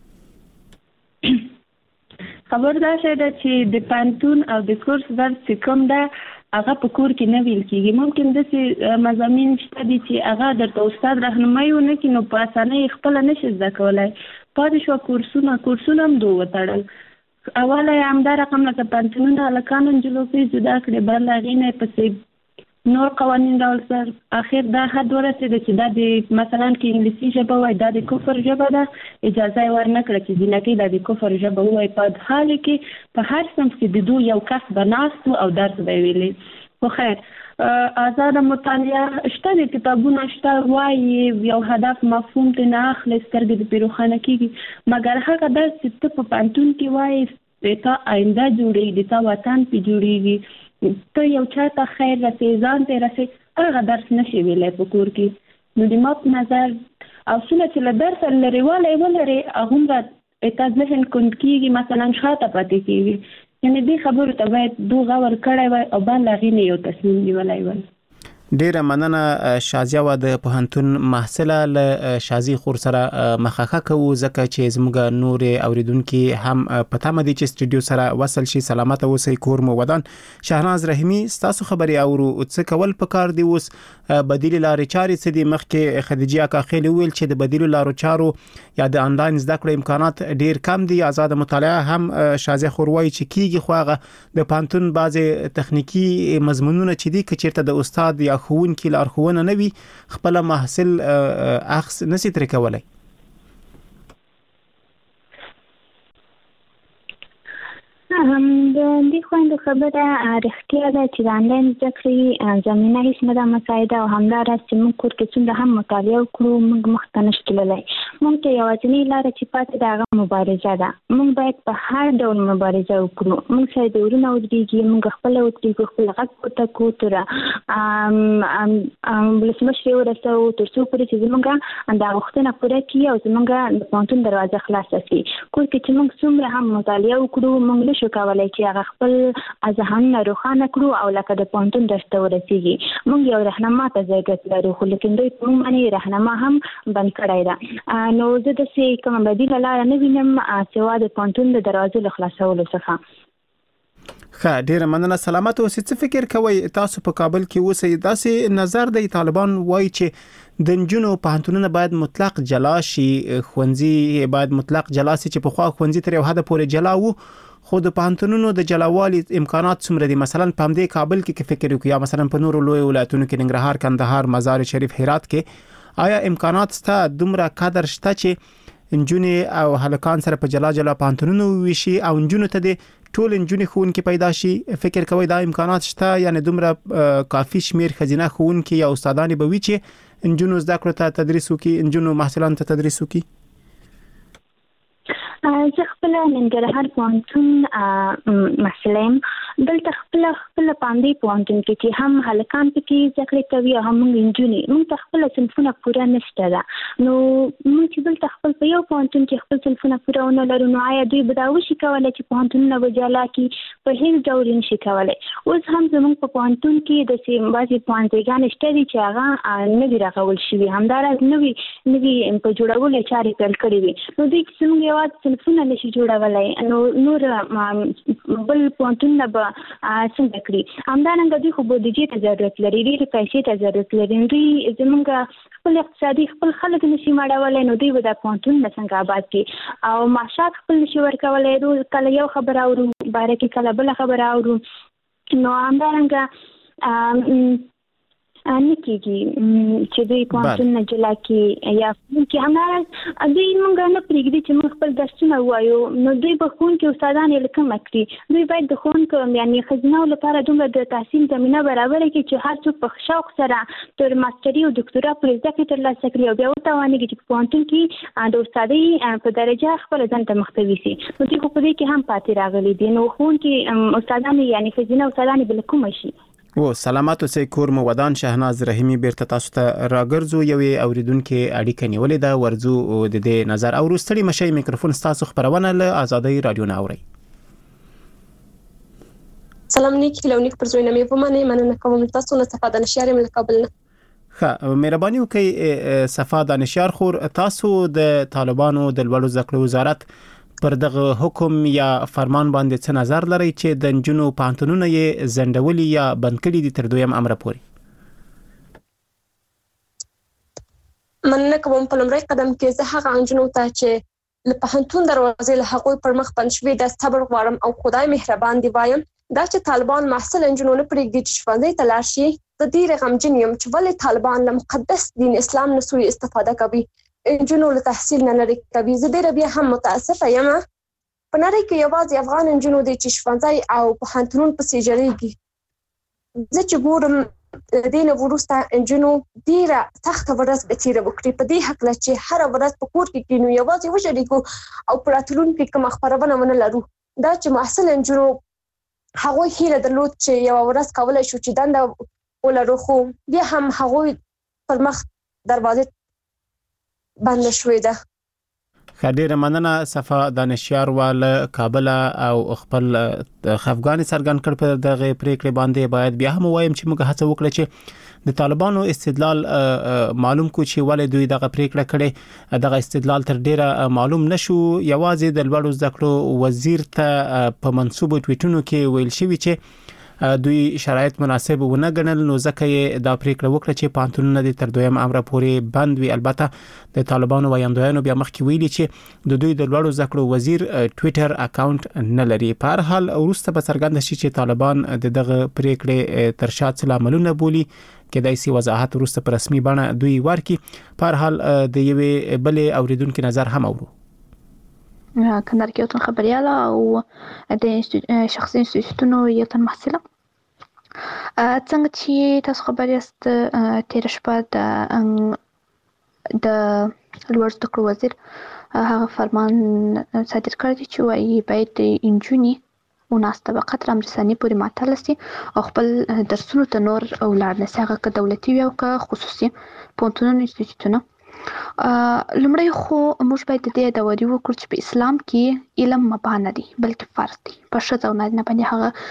خبر دا شه چې د پانتون او د کورس درس کوم ده هغه په کور کې نه ویل کیږي. ممکن د څه مضامین شته دي چې هغه د استاد راهنمایي ونه کینو په اسانه خپل نشي زده کولای. پاتې شو کورسونه هم دوه وتړل. اوله هم دا رقم لکه پانتونونه الکانون جلو کې جدا کړي، بل هغه نه پسې نور قوانین راول سر اخر دا حد ورسېده چې دا د مثلا کې انګلیسي ژبه وای دا د کفر ژبه ده، اجازه ورنه کړه چې ځینې دا د کفر ژبه وای. په حال کې په هر صنف کې د دوه یو کس بناستو او درس به ویلي. خو خیر آزاد مطالعه شته، د کتابونو شته، وایي یو هدف مفهوم ته نه اخلي سترګې د پیروخانه کېږي، مګر هغه درس چې ته په پانتون کې وایي تا آینده جوړېږي، تا وطن پې جوړېږي، ته یو چاته خیر رسې ځان ته رسې، هغه درس نشي ویلی په کور کې. نو د ما په نظر اصوله چې له درس لرې والی ولري هغومره تا ذهن کند کېږي، مثلا شاته پاتې کېږي. یعنې دې خبرو ته باید دو غور کړی وای او بل هغې نه یو تصمیم نیولی وای. ډیره مننه شازیه و د پوهنتون محصله له شازي خور سره مخاخه کوو ځکه چې زموږ نور اوریدونکو هم پته مدي چې سټډیو سره وصل شي. سلامت اوسئ کور مو ودان. شهناز رحیمی تاسو خبري اورو څه کول پکار دی؟ اوس بدیل لارې چارې څه دي؟ مخکې خدیجه اکاخیل ویل چې د بدیل لارو چارو یا د انلاین زده کړو امکانات ډیر کم دي. آزاد مطالعه هم شازي خور وایي چې کیږي، خو هغه د پانتون بعضي تخنیکی مضمونونه چې دي چې چیرته د استاد یا خون کې لارښوونه نه وي خپل محصل اخص نسی تر کولای. د دې خويندو خبره رښتیا ده چې د انلاین زده کړې زمینه هیڅ نه ده مساعده او همداراز چې موږ کور کې څومره هم مطالعه وکړو موږ مخته نشو تللی. موږ ته یوازینۍ لاره چې پاتې ده هغه مبارزه ده. موږ باید په هر ډول مبارزه وکړو. موږ سره د ورونه ودرېږي، موږ خپله ودرېږو، خپل غږ پورته کړو تر ولسمشر ورسوو تر څو پورې چې زموږ دا غوښتنه پوره کړي او زموږ د پوهنتون دروازه خلاصه کړي. کور کې چې موږ څومره هم مطالعه وکړو موږ نشو کولای چې هغه خپل ذهنونه روښانه کړو او لکه د پوهنتون درس ته ورسېږي. موږ یو رهنما ته ضرورت لرو، خو لیکن دوی په موږ باندې رهنما هم بند کړی ده. نو زه داسې کومه بدیله لاره نه وینم سوا د پوهنتون د دروازې له خلاصولو څخه. ښه، ډیره مننه. سلامت اوسئ. څه فکر کوئ تاسو په کابل کې اوسئ؟ داسې نظر دی طالبان وایي چې د نجونو پوهنتونونه باید مطلق جلا شي، ښوونځي باید مطلق جلا شي چې پخوا ښوونځي تر یو حده پورې جلا وو، خو د پوهنتونونو د جلاوالي امکانات څومره دي؟ مثلا په همدې کابل کې فکر وکړو یا مثلا په نورو لوی ولایتونو کې ننګرهار، کندهار، مزار شریف، هرات کې آیا امکانات شته دومره قدر شته چې انجونې او هلکان سره په جلا جلا پوهنتونونو وشي او انجونو ته د ټول انجونې ښوونکي پیدا شي؟ فکر کوئ دا امکانات شته؟ یعنی دومره کافي شمیر خزینه ښوونکي یا استادان به وي چې انجونو زده کړو ته تدریس وکړي، انجونو محصلانو ته تدریس وکړي؟ زه خپل ننګرهار پوهنتون محصله دلته خپل پاندې پوهنتون کې چې هم هلکان پکې زده کړې کوي او هم نجونې. موږ ته خپل صنفونه پوره نشته ده. نو موږ چې دلته خپل په یو پوهنتون کې خپل صنفونه پوره ونه لرو نو آیا دوی به دا وشي کولی چې پوهنتونونه به جلا کړي؟ په هیڅ ډول نشي کولی. اوس هم زموږ په پوهنتون کې داسې بعضې پوهنځیګانې شته دي چې هغه نه دي رغول شوي، همداراز نوي په جوړولو چارې پیل کړې وي. نو دوی چې زموږ یوازې صنفونه نشي جوړولای نو نور بل پونتونه به څنګه کړی همدارنګه دوی خو بودیجې ته ضرورت لري ډېرې پیسې ته ضرورت لري دوی زمونږ خپل اقتصادي خپل خلک نشي ماړولی نو دوی به دا پونتونه څنګه آباد کړي او معاشات خپل نشي ورکولی روز کله یو خبره اورو باره کې کله بله خبره اورو نو همدارنګه نه کېږي چې دوی پوهنتونونه جلا کړي یا ښوونکي همداراز دوی موږ نه پرېږدي چې موږ خپل درسونه ووایو نو دوی به ښوونکي استادان یې له کمه کړي دوی باید د ښوونکو یعنې ښځینهو لپاره دومره د تحصیل زمینه برابره کړي چې هر څوک په شوق سره تر ماسټري او ډاکټورا پورې زده کړې ترلاسه کړي او بیا وتوانېږي چې په پوهنتون کې د استادۍ په درجه خپله ځان ته مخته ویسي نو دوی خو په دې کې هم پاتې راغلي دي نو ښوونکي استادان یعنې ښځینه استادان به له کومه شي و سلامات اوسئ کور مو ودان شهناز رحیمی بیرته تاسو ته راګرځو یوې اوریدونکو اړیکه نیولې ده ورځو د دې نظر او ورستړي مشي میکروفون تاسو خبرونه له آزادۍ رادیو نه اوري سلام نیکی لونیک پر زوینه مې په مننه کوم تاسو نه صفه د نشیار مل قبل نه ښه مهرباني وکړئ صفه د نشیار خور تاسو د طالبانو د لوړو زده کړو وزارت پر دغه حکم یا فرمان باندې څه نظر لري چې د نجونو پانتونونه یې زندولي یا بند کړي دي تر دویم امر پورې مننه کوم په لومړي قدم کې زه هغه نجونو ته چې له پانتون دروازې له حقوق پر مخ بند شوي د صبر غواړم او خدای مهربان دی وایم دا چې طالبان محصل نجونو نه پرېږدي چې ښوونځي ته لاړ شي د دې غمجن یم چې ولې طالبان له مقدس دین اسلام نه سوء استفاده کوي انجونو له تحصیل نه لري کوي زه ډېره بیا هم متاسفه یم په نړۍ کې یوازې افغان انجونو دي چې ښوونځي او پوهنتونون پسې جوړېږي زه چې ګورم د دې نه وروسته انجونو ډېره سخته ورځ به تېره وکړي په دې هکله چې هره ورځ په کور کې کښېنو یوازې وژړېږو او په راتلونکي کې کومه خپرونه ونه لرو دا چې محصل انجونو هغوی هیله درلود چې یوه ورځ کولی شو چې دنده ولرو خو بیا هم هغوی پر مخ دروازې بند شوې ده ډېره مننه صفه دانشیار واله کابل او خپل خفګان څرګند کړ په دغه پریکړې باندې باید بیا هم وایم چې موږ هڅه وکړو چې د طالبانو استدلال معلوم کو چې ولې دوی دغه پریکړه کړې دغه استدلال تر ډیره معلوم نشو یوازې د لوړو زده کړو وزیر ته په منسوبو ټویټونو کې ویل شوی چې دوی شرایط مناسب ونه ګڼل نو ځکه یې دا پریکړه وکړه چې پانتونونه د تر دویم امر پورې بند وي البته د طالبانو وایندویانو بیا مخکې ویلي چې د دوی د لوړو زده کړو وزیر ټویټر اکاونټ نه لري په هر حال وروسته به څرګنده شي چې طالبان دغه پریکړې تر شا څه لاملونه بولي کېدای شي وضاحت وروسته په رسمي بڼه دوی ورکړي په هر حال د یوې بلې اوریدونکو نظر هم اورو کندهار کې یو تن خبرياله او د شخصي انسټیټیوټونو یو تن محصله څنګه چې تاسو خبر یاست تیر شپه د لوړ زده کړو وزیر هغه فرمان صادر کړی چې وايي باید انجونی او ناس طبقه تر امرساني پورې معطل شي او خپل درسونو ته نور ولاړ نه شي هغه که دولتي وي او که خصوصي پوهنتونونو انسټیټیوټونه لمړی خو موږ باید د دې داوري وکړو چې په اسلام کې علم مباح نه دی بلکې فرض دی په ښځه او نارینه باندې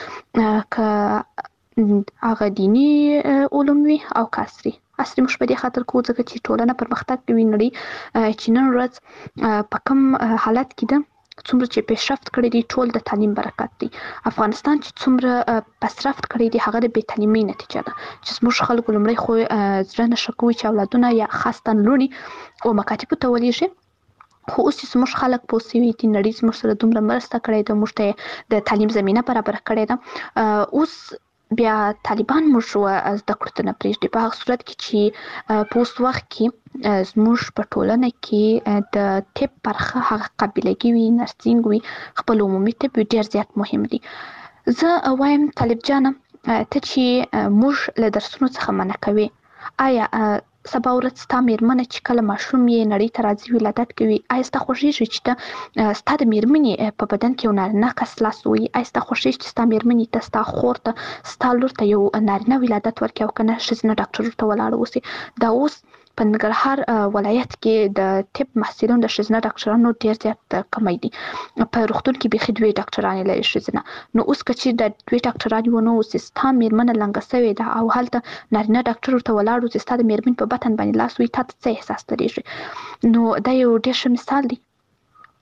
هغه دینی علوم وي او عصري موږ په دې خاطر کوو ځکه چې ټولنه پرمختګ کوي نړۍ چې نن ورځ په کوم حالت کې ده څومره چې پیشرفت کړی دی ټول د تعلیم برکت دی افغانستان چې څومره پیشرفت کړی دی هغه د بې تعلیمۍ نتیجه ده چې زموږ خلکو لمړی خو زړه نشه کوي چې اولادونه یا خاصتاً لوڼې او مکاتبو ته ولېږي خو اوس چې زموږ خلک پوه سوي دي نړۍ زموږ سره دومره مرسته کړې ده موږ ته د تعلیم زمینه برابره کړې ده اوس بیا طالبان موږ زده کړو ته نه پرېږدي په هغه صورت کې چې په اوس وخت کې زموږ په ټولنه کې د طب برخه هغه قابلګي وي نرسینګ وي خپل عمومي طب ډېر زیات مهم دي زه وایم طالب جانه ته چې موږ له درسونو څخه منع کوي آیا سبا ورځ ستا مېرمنه چې کله ماشوم یې نړۍ ته راځي ولادت کوي آیا ستا خوښېږي چې ته ستا د مېرمنې په بدن کې یو نارینه کس لاس ووهي آیا ستا خوښېږي چې ستا مېرمنې ته ستا خور ته ستا لور ته یو نارینه ولادت ورکړي او که نه ښځینه ډاکټر ورته ولاړه اوسي دا اوس په ننګرهار ولایت کې د طب محصلینو د ښځینه ډاکټرانو ډېر زیات کمی دي په روغتون کې بیخي 2 ډاکټرانې لري ښځینه نو اوس که چې د 2 ډاکټرانې ونه اوسي ستا مېرمنه لنګه سوې ده او هلته نارینه ډاکټر ورته ولاړ اوسي ستا د مېرمنې په بطن باندې لاس وي تا ته څه احساس درېږي نو دا یو ډېر ښه مثال دی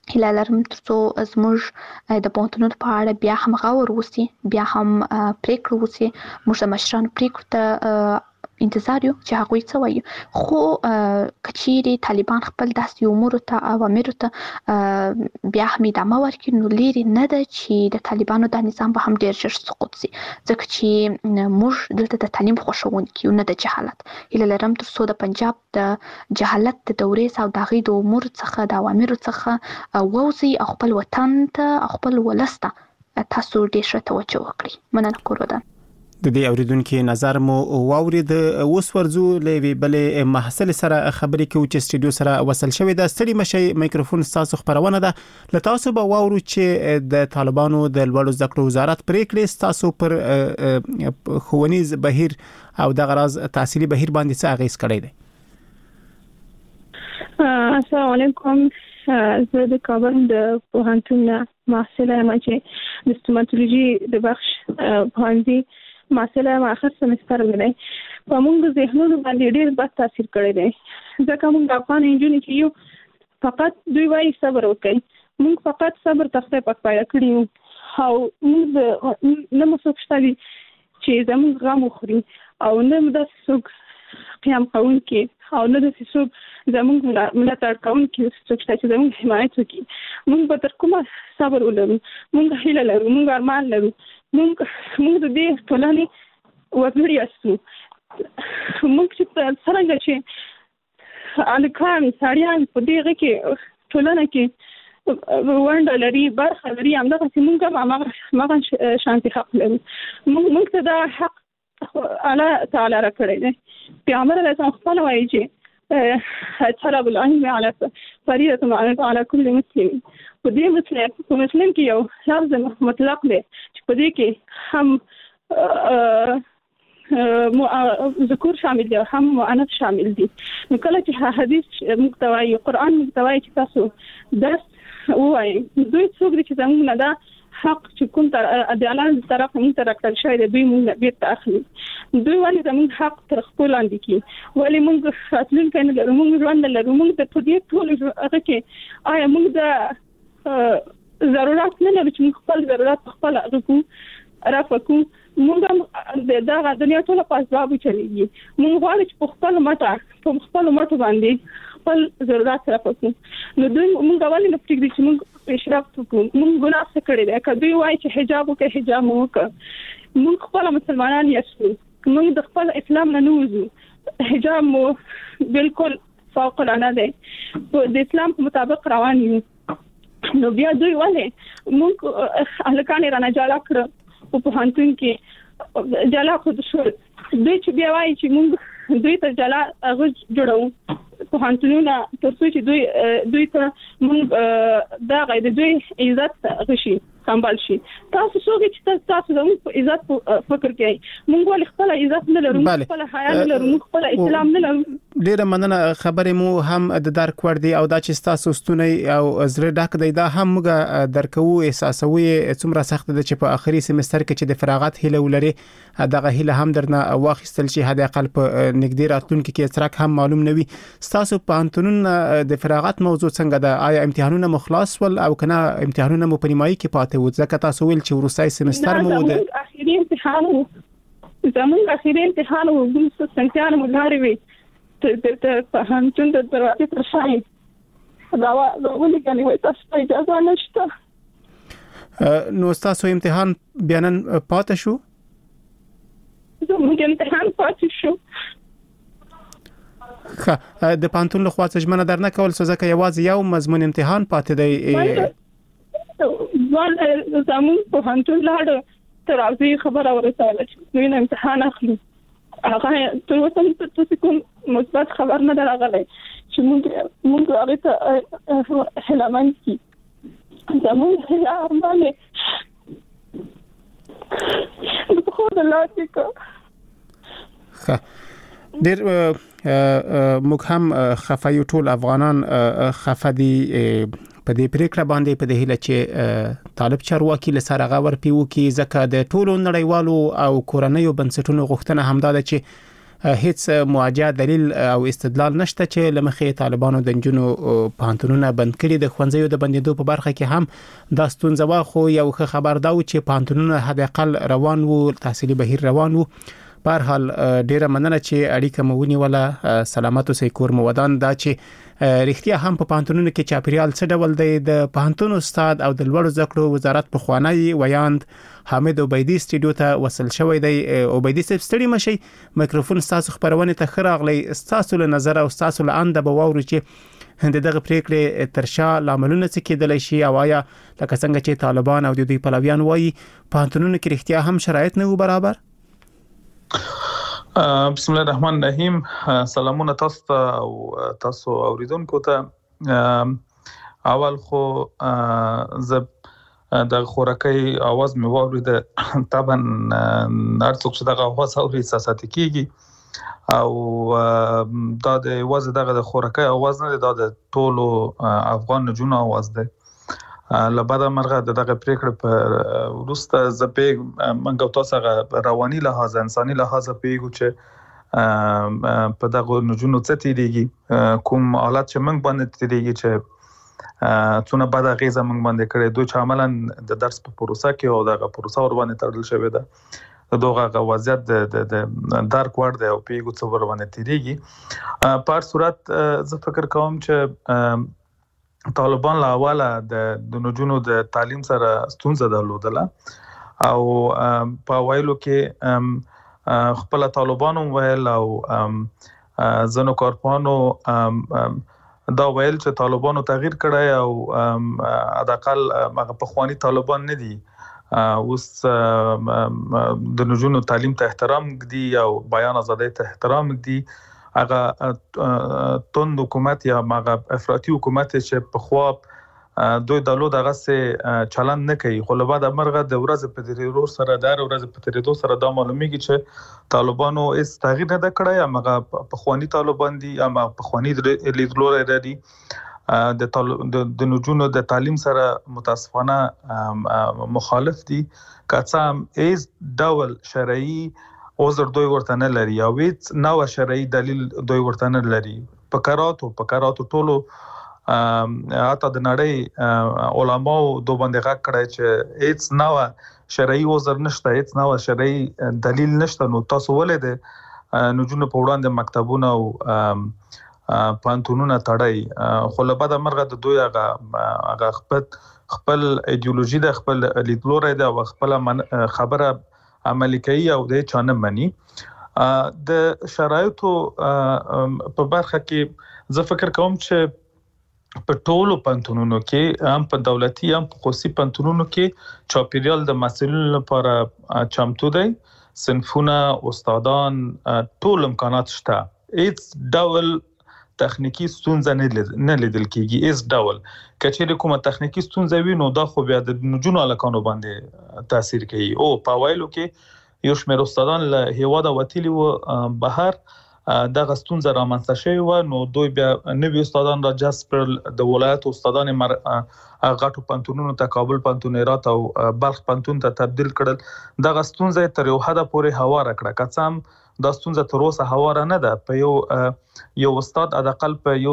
هیله لرم ترڅو زموږ د پوهنتونونو په اړه بیا هم غور وسی، بیا هم پریکړه وسی، موږ د مشرانو پریکړو ته انتظار یو چې هغوی څه وایي. خو کچېرې طالبان خپل داسې امورو ته اوامرو ته بیا هم ادامه ورکړي، نو لرې نه ده چې د طالبانو دا نظام به هم ډېر ژر سقوط شي، ځکه چې موږ دلته د تعلیم خوښونکي یو، نه د جهالت. هیله لرم ترڅو د پنجاب د جهالت د دورې او د هغې د امورو څخه د اوامرو څخه ووځي او خپل وطن ته او خپل ولس ته تاسو ډېر ښه توجه وکړئ. مننه کورودان. د دې اوریدونکو نظر مو واورید. اوس ورځو لوي بلې محصل سره خبرې کوي چې سټډیو سره وصل شوی د ستړي مشي میکروفون تاسو خبرونه ده. له تاسو به واورو چې د طالبانو د لوړو زده کړو وزارت پریکړې تاسو پر ښوونیز بهیر او د غراز تحصیلي بهیر باندې څه اغیز کړی دی. السلام علیکم. زه د کابل د پوهنتون محصله یم چې د ستوماتولوژي د بخش پوهنځي محصله یم. آخر سمستر مې دی. په موږ ذهنونو باندې ډېر بد تاثیر کړی دی، ځکه موږ افغان نجونې چې یو فقط دوی وایي صبر وکړئ، موږ فقط صبر ته خدای پاک پیدا کړي یو، او موږ نه مو څوک شته دي چې زموږ غم وخوري، او نه داسې څوک قیام کوونکي او نه داسې څوک زموږ ملاتړ کوونکي څوک شته چې زموږ حمایت وکړي. موږ به تر کومه صبر ولرو، موږ هیله لرو، موږ ارمان لرو، موږ د دې ټولنې وګړي یاستو. موږ چې څرنګه چې هلکان سړیان په دغه کې ټولنه کې ونډه لري، برخه لري، همدغسې موږ هم هماغه شانتي حق لرو. موږ ته دا حق الله تعالی را کړی دی. پیغمبر علیه السلام خپله وایي چې طلب العلم فریضة علی کل مسلم. په دې مسلم کې یو لفظ مطلق دی چې په دې کې هم ذکور شامل دي او هم مؤنث شامل دي. نو کله چې حدیث محتوی قرآن محتوی چې تاسو درس وایي، دوی څوک دي چې زموږ نه دا حق چې کوم د الله طرف نه تر راکړل شوی دی، دوی موږ بیرته اخلي. دوی ولې زموږ حق تر خپل لاندې کړي؟ ولې موږ راتلونکی نه لرو، موږ ژوند نه لرو، موږ د دې ټول هغه کې آیا موږ د ضرورت نه لرو چې موږ خپل ضرورت خپل رفع کوو؟ موږ هم دغه دنیا ټوله په اسبابو چلېږي. موږ غواړو چې په خپل مټو باندې خپل ضرورت رفع کوو. نو دوی موږ ولې نه پرېږدي چې موږ پیشرفت وکړو؟ موږ ګناه څه کړی دی؟ که دوی وایي چې حجاب وکړئ، حجاب مو وکړه. موږ خپله مسلمانان یاستو، موږ د خپل اسلام نه نه وځو، حجاب مو بالکل فوق العاده دی، د اسلام په مطابق روان یو. نو بیا دوی ولې موږ هلکان یې رانه جلا کړه په پوهنتون کې جلا خود شو. دوی چې بیا وایي چې موږ دوی ته جلا هغه جوړو پوهنتونونه تر څو چې دوی ته موږ دا غي د دوی عزت غشي سمبال شي. تاسو څوک چې تاسو زموږ په عزت فکر کوي؟ موږ ولې خپل عزت نه لرو، خپل حیا نه لرو، خپل اسلام نه لرو؟ ډیره مننه. خبرې مو هم د درک ور دي او دا چې تاسو ستونی او زړه ډک دی دا هم موږ درکو احساسوي. څومره سخت ده چې په اخري سمستر کې چې د فراغت هیله ولري، دغه هیله هم درنه واخیستل شي، هدا اقل په نګدي راتلونکو کې ترک هم معلوم نوي. تاسو په انتونن د فراغت موضوع څنګه ده؟ آیا امتحانونه مخلاص ول او کنه امتحانونه مو په نیمایي کې پاتې و؟ ځکه تاسو ویل چې ورسای سمستر مو د اخیری امتحان وو، زموږ اخیری امتحان وو، د سنتیان مو لارې وي ته هانتون د دروازې تر شاي دا ولې کني وای تاسو اجازه نشته. نو تاسو امتحان بیانن پاتې شو؟ زموږ امتحان پاتې شو. د پانتون له خوا څه درنه کول ځکه یوازې یو مضمون امتحان پاتې دی. زموږ پوهنتون لاړ تر اوسه خبره ورسوله چې دوی نه امتحان اخلي. هغه تر اوسه تاسو کوم مثبت خبر نه راغلی چې موږ هغه ته هلمند کی زموږ هلا ارمانه په خو د لاسه کو ډیر موږ هم خفایو ټول افغانان خفدي په دې پریکړه باندې په دې هیله چې طالب چارواکي له سره غور پیو کې ځکه د ټولو نړیوالو او کورنیو بنسټونو غوښتنه همدا ده چې هیڅ مواجه دلیل او استدلال نشته چې لمخې طالبانو د جنونو پانتونونه بند کړي. د خوندزیو د بندیدو په برخه کې هم دا ستونزه وا خو یو خبر دا و چې پانتونونه حد اقل روان وو، تحصیلي بهیر روان وو. په هر حال ډیره مننه چې اړیکه مو ونیوله. سلامت اوسئ کور مو ودان. دا چې رښتیا هم په پانتونونو کې چاپیریال څه ډول دی؟ د پانتون استاد او د لوړو زده کړو وزارت په خوانی ویاند حامد عبیدی سټوډیو ته وصل شوی دی. عبیدی صاحب ستړي مشي، میکروفون ستاسو خبرونه ته خراغلی. ستاسو له نظر او ستاسو له اند به ووري چې دغه پریکړې ترشا لاملونه څه کېدلی شي، او آیا لکه څنګه چې طالبان او د دوی پلویان وایي پانتونونو کې رښتیا هم شرایط نه وو برابر؟ بسم الله الرحمن الرحیم. سلامونه تاسو ته او تاسو اوریدونکو ته. اول خو زه د خورکۍ आवाज مې واورید. طبعا هر څوک چې دغه आवाज اوري احساساتي کیږي، او دا د आवाज دغه د خورکۍ आवाज نه دی، دا د ټولو افغان نجونو आवाज دی. لبدا مرغه دغه پریکړه په وروسته زپیګ منګو تاسو رواني لحاظ انساني لحاظ پیګو چې په دغه نجونو څه تیریږي، کوم حالات چې موږ باندې تیریږي چې څونه بعد غیزه موږ باندې کړې دوی چې عملاً د درس په پروسه کې او دغه پروسه ور باندې تړل شوی ده. دغه وضعیت د دارک ورډ دی او پیګو څو ور باندې تیریږي. په هر صورت زه فکر کوم چې طالبان لا اوله د نجونو د تعلیم سره ستونزه درلودله، او په وایلو کې خپل طالبانو ویل او زنو کارپانو دا ویل چې طالبانو تغییر کړی او حداقل هغه پخوانی طالبان نه دي. اوس د نجونو تعلیم ته احترام دی او بیان ازادۍ ته احترام دی. هغه توند حکومت یا هغه افراطي حکومت چې په خوا دوی دلو دغه سه چلند نه کوي، خو له بعد مرغه د ورځ په تیریدو سره د ورځ په تیریدو سره دا معلومیږي چې طالبانو هیڅ تغییر نه کړی. هغه پخوانی طالبان دي، هغه پخوانی لیدلوري دي. د نجونو د تعلیم سره متاسفانه مخالف دي. کڅام هیڅ ډول شرعي عذر دوی ورته نه لري او هیڅ نو شرعي دلیل دوی ورته نه لري. په قراتو ټولو اته د نړۍ علماو دو باندې غږ کړی چې هیڅ نو شرعي عذر نشته، هیڅ نو شرعي دلیل نشته. نو تاسو ولې د نجونو په وړاندې مکتبونه او پانتونونه تړای؟ خو له بعد مرغه د دوی هغه خپل ایدئولوژي د خپل لیدلوري د خپل خبره عملی کوي او د چانه منی. د شرایطو په برخه کې زه فکر کوم چې په ټولو پانتونونو کې هم په دولتي هم په خصوصي پانتونونو کې چاپیریال د مسؤلینو لپاره چمتو دی. صنفونه، استادان، ټول امکانات شته. هیڅ ډول تخنیکی ستونزه نه لیدل کیږي. هیڅ ډول کچېره کومه تخنیکی ستونزه وي نو دا خو بیا د نجونو الکانو باندې تاثیر کوي. او په وایلو کې یو شمېر استادان له هیواده وتیلی و بهر دغه ستونزه رامنځته شوې و، نو دوی بیا نوي استادان را جذب کړل. د ولایت استادان غټو پانتونونو ته کابل پانتون هرات او بلخ پانتون ته تبدیل کړل. دغه ستونزه تر یو حد پورې هواره کړه. کڅام دا ستونزه تر اوسه هواره نه ده. په یو استاد ادقل په یو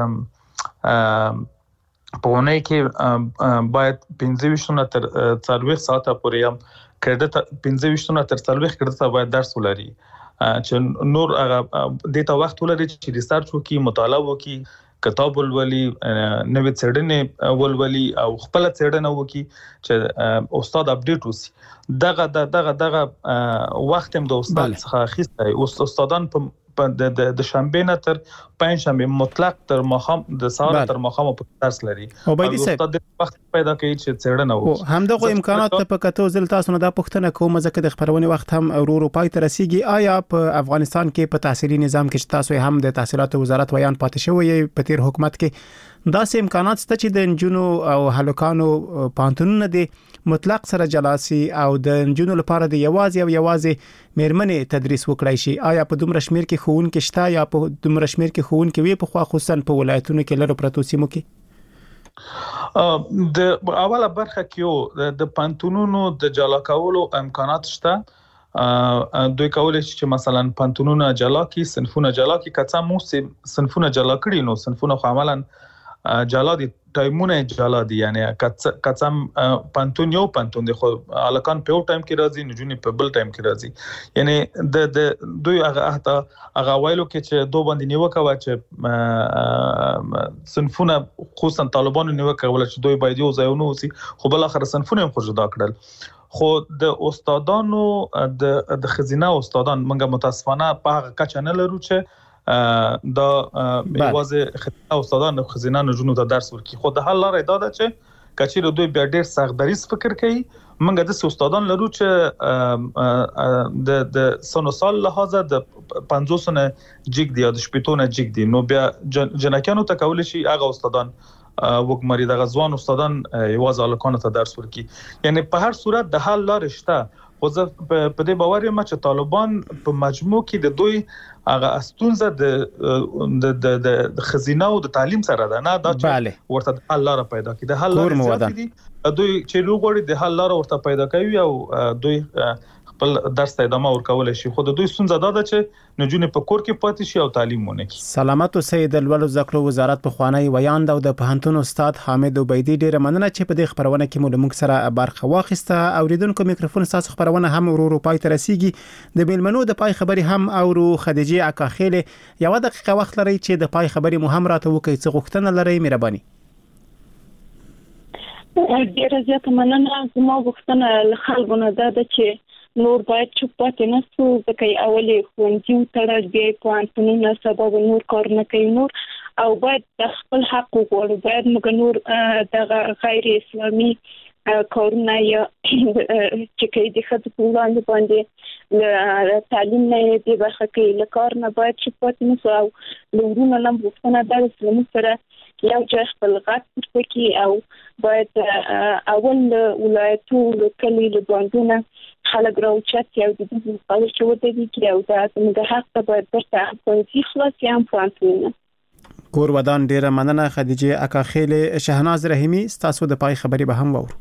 په ونه کې باید 25 تر 40 ساعته پورې هم کړه، 25 تر 40 کړه باید درس ولري چې نور هغه د تا وخت ولري چې ریسرچ وکي، مطالعه وکي، کتاب ولولي، نوې څېړنې ولولي او خپل څېړنه وکي چې استاد اپډیټ وسی. دغه وخت هم د استاد څخه اخیستی. استادان د شنبه نه تر پنځشنبه مطلق تر ماښام د سهار تر ماښام په درس لري. او استاد د وخت پیدا کوي چې څېړنه وکړي. همدغه امکانات په کتو ځل تاسو نه دا پوښتنه کوم ځکه د خبرونه وخت هم ورو پای ته رسیدي. آیا په افغانستان کې په تحصیلي نظام کې تاسو هم د تحصیلات وزارت ویان پاتې شوی په تیر حکومت کې دا سه امکانات ست چې د انجونو او هلکانو پانتونونه دي مطلق سره جلاسي او د انجونو لپاره د یوازې مېرمنې تدریس وکړای شي؟ آیا په دومره شمیر کې ښوونکي شته یا په دومره شمیر کې ښوونکي وي په خصوصا په ولایتونو کې لرو پرتو سیمو کې؟ د اوله برخه کې د پانتونونو د جلا کولو امکانات شته. دوی کولای شي چې مثلا پانتونونه جلا کی صنفونه جلا کی کڅه مو صنفونه جلا کړي نو صنفونه خو عملاً جلا دي ټایمونه جلا دي یعنی کڅم پانتون یو پانتون دی خو الکان په یو ټایم کې راځي نجونی په بل ټایم کې راځي یعنی د دوی هغه وایلو کې چې دوه باندې نیوکه وا چې صنفونه خصوصا طالبانو نیوکه ولا چې دوی باید یو ځای ونوسي خو بل اخر صنفونه هم خو جدا کړل خو د استادانو د خزینه استادان منګه متاسفانه په هغه کچ نه لرو چې دا میوازه خزینه استادان خزینه نجونو ته درس ورکړي خو د حل لارې دا ده چې کچېره دوی بیا ډېر سخت دریس فکر کوي منګه د استادان لرو چې د سنو سال لحاظه د 500 نه جګ دی او د شپټونه جګ دی نو بیا جنکانو ته کول شي هغه استادان وګمري د غزوان استادان یوازې الکانو ته درس ورکړي یعنی په هر صورت د حل لارې شته خو زه په دې باور یم چې طالبان په مجموع کې د دوی هغه استونزه د خزینه او د تعلیم سره ده نه دا چې ورته حل لار پیدا کړي د حل لار دي دوی چې لوګوري د حل لار ورته پیدا کوي او دوی خپل درس ته ادامه ورکول شي خو د دوی ستونزه ده چې نجونې په کور کې پاتې شي او تعلیم ونه کړي سلامت سید الولو زکلو وزارت په خوانی ویاند او د پهنتون استاد حامد عبیدی ډیره مننه چې په دې خبرونه کې موږ سره برخه واخیسته اوریدونکو میکروفون تاسو خبرونه هم ورو پای ته رسیږي د بیلمنو د پای خبري هم اورو خدیجه اکاخیله یو دقیقه وخت لري چې د پای خبري مو هم راته وکړي څه غوښتنه لري مهرباني ډیره زیاته مننه زما غوښتنه له خلکو نه ده چې نور باید چوپ پاتې نه شو ځکه اولي ښوونځي تړل بیا پوهنتونونه سبب نور کار نه کوي نور او باید د خپل حق وغواړو باید موږ نور دغه غیر اسلامي کارونه یا چې کوي د ښځو په وړاندې باندې تعلیم نه دی برخه کوي له کار نه باید چوپ پاتې نه شو او له وروڼو نه غوښتنه ده چې موږ سره یو ځای خپل غږ پورته کړي او باید اول ولایتو کلي له باندونه خلک راوچت او د دې مقابل چې ودرېږي کې او دا زموږ حق ته باید برته ښوونځي خلاص یا هم پوهنتونونه کور ودان ډیره مننه خدیجه اکاخیله شهناز رحیمی تاسو د پای خبري به هم وورو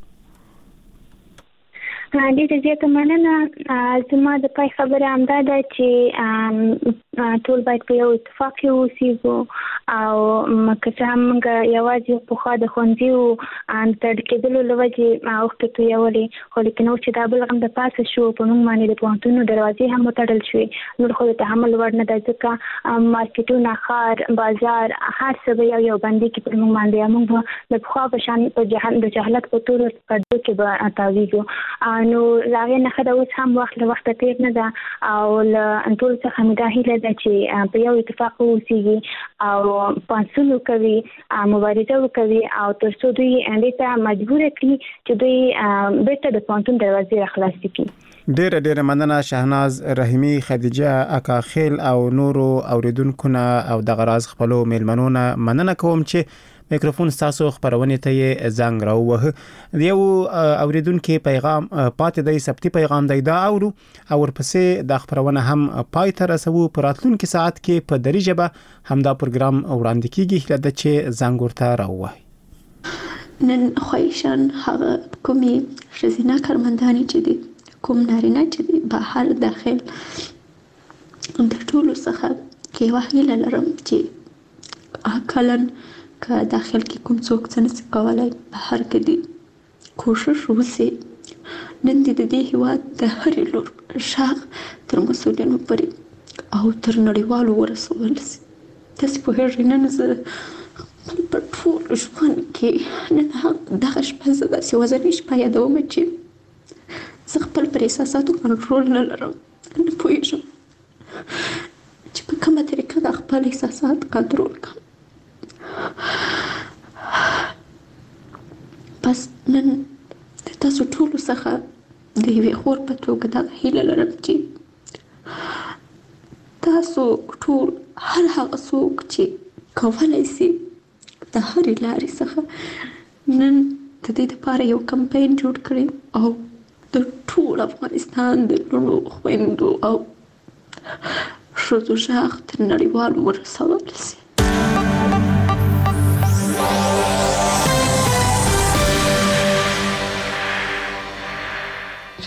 ډیره زیاته مننه زما د پای خبره همدا ده چې ټول باید په یو اتفاق کې اوسېږو او که هم موږ یوازې په خوا د ښوونځیو تړل کېدلو له وجې اوښتو تویولې خو لیکن اوس چې دا بل هم د پاسه شو په موږ باندې د پوهنتونونو دروازې هم وتړل شوې نور خو د تحمل وړ نه ده ځکه مارکیټونه ښار بازار هر څه به یو بندي کې پر موږ باندې موږ د پخوا په شان په د جهالت په تورو پردو کې به تاویږو نو لاغې نه خدا اوس هم وخت تیر نه ده او ټول څخه مې دا هیله ده چې په یو اتفاق اوسېږي او پانسونو کوي مبارزه وکوي او تر څو دوی دې ته مجبور کړي چې دوی بیرته د پانتون دروازې راخلاص کړي ډېر مننه شهناز رحیمی خدیجه اکاخیل او نورو اوریدونکو او د غراز خپلو میلمنونو مننه کوم چې میکروفون تاسو خبرونه ته زنګ راووه یو اوریدونکو پیغام پاتې دی سپتی پیغام دی دا او ورپسې د خبرونه هم پای ته رسو په راتلونکي ساعت کې په دری ژبه همدا پروګرام وړاندې کیږي لکه چې زنګ ورته راووه نن خوښن هغه کومي شزینه کارمندانی چې دي کوم نارینه چې دي بهر داخل د ټولو څخه کې وحیل لرم چې اکلن که داخل کې کوم څوک څه نشي کولای بهر کې دي کوشش وکړي نن د دې هیواد د هرې لور شاغ تر مسؤلینو پورې او تر نړیوالو ورسول شي تاسو په هغه نن زه په ټول ژوند کې نن دغه شپه زه داسې وزنې شپه یادوم چې زه خپل پر احساساتو کنټرول نه لرم نه پوهېږم چې په کومه طریقه د خپل احساسات کنټرول کړم بس نن تاسو ټول څخه د یوې خور په توګه دا هیله لرم چې تاسو ټول هر هغه څوک چې کولای شي د هرې لارې څخه نن د دې لپاره یو کمپاین جوړ کړي او د ټول افغانستان د لوڼو خویندو او ښځو غږ تر نړیوالو ورسول شي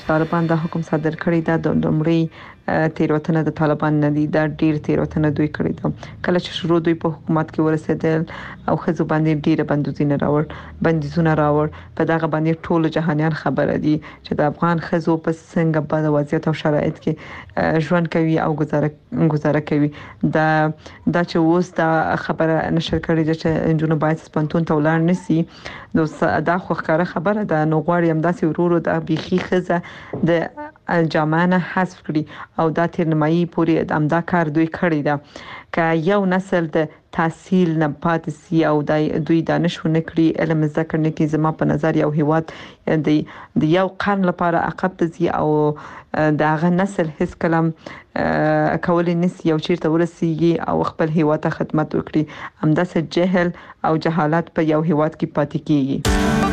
چې طالبان دا حکم صادر کړی دا د لومړی تیروتنه د طالبان نه دي، دا ډیر تیروتنه دوی کړی ده. کله چې شروع دوی په حکومت کې ورسېدل او خزو باندې ډیر بندیزونه راوړ په دغه باندې ټول جهانيان خبره دي چې د افغان خزو په څنګه په وضعیت او شرایط کې ژوند کوي او گزاره کوي. دا چې اوس دا خبره نشر کړي چې انجونو باید سپنتون ته ولاړ نسی، دا خو ښکاره خبره ده. نو غواړي هم داسې ورورو د بيخي خزه د جامانه حذف کړي او دا تر نیمایي پورې امدا کار دوی کړی ده. که یو نسل د تحصیل نه پاتې سي او دوی دانش ونه کړي، علم زده کړي کې زما په نظر یو هیواد د یو قرن لپاره عقب ته ځي او دا هغه نسل هیڅ کلام کولای نشي یو چیرته ورسیږي او خپل هیواد ته خدمت وکړي. همداسې جهل او جهالت په یو هیواد کې پاتې کیږي.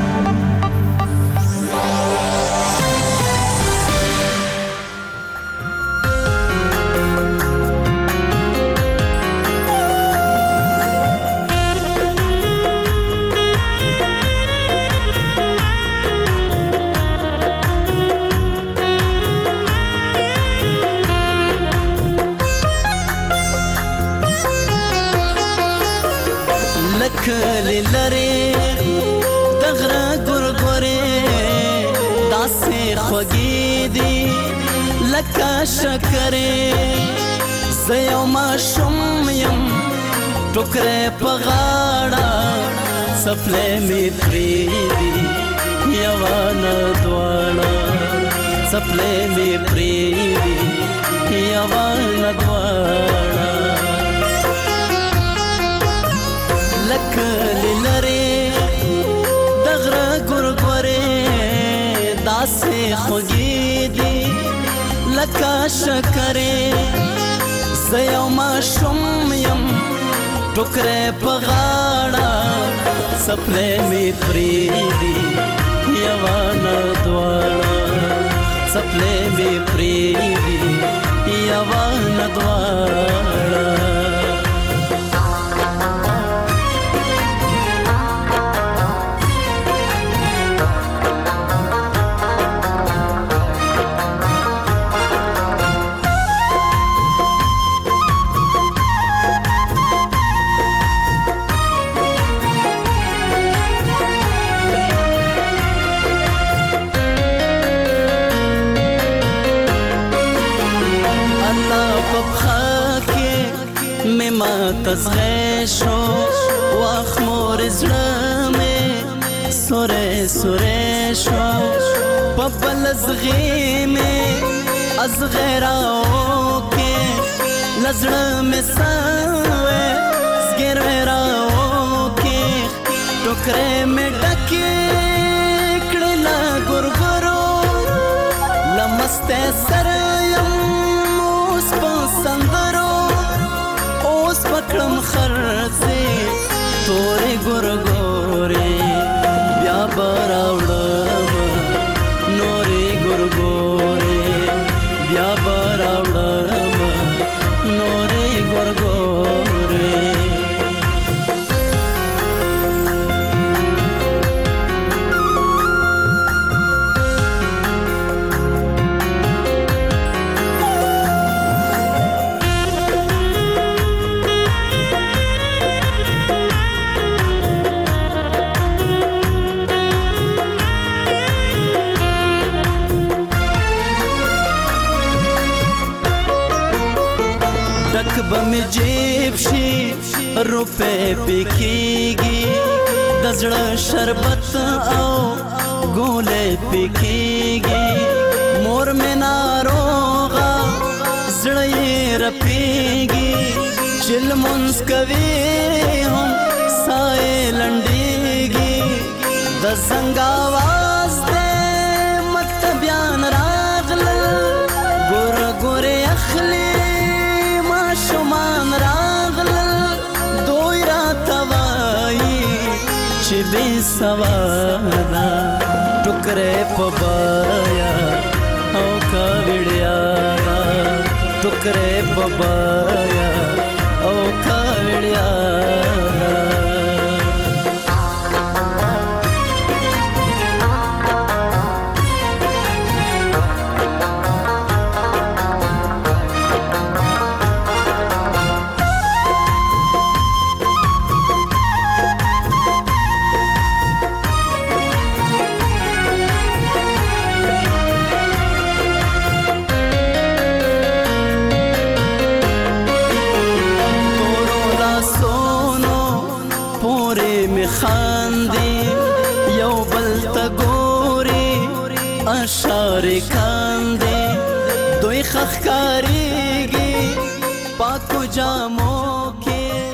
شکرې زيو ما شوم يم ټوکرې په غاړه سپلې می پریدي یوانه دواړه سپلې می پریدي یوانه دواړه لکه لری دغره ګورګورې داسې خوږې دي لکه شکرې زيو ما شوم يم ټوکرې په غاړه سپلې می پریدي یوانه دواړه سپلې می پریدي یوانه دواړه تزغه شو واخ مور زړه مې سوره سوره شو په بل زغې مې از غیراو کې لزړه مې سوې زګراو کې ټوکرې مې ډکې کړې لا ګورګورو لمسته سره یم اوس په سندرو پکړم خرڅه تورې ګورګورې بیا براوړم نورې ګورګورې بیا براوړم نورې ګورګورې بم جیب شي روپے پکېږي د زړه شربت او ګولې پکېږي مور مې ناروغه زړه یې رپېږي چې لمونځ کوي هم سایې لنډېږي د زنګ آواز دې مکتبیان راغلل ګوره ګورې اخلي شمان راغلل دوی را توایی چې بې سوادا ټوکرې په بایا او کاوړیا ټوکرې په بایا او کاوړیا خاندي یو بل ته ګوري اشعار کاندي دوی خخکاریږي پاکو جامو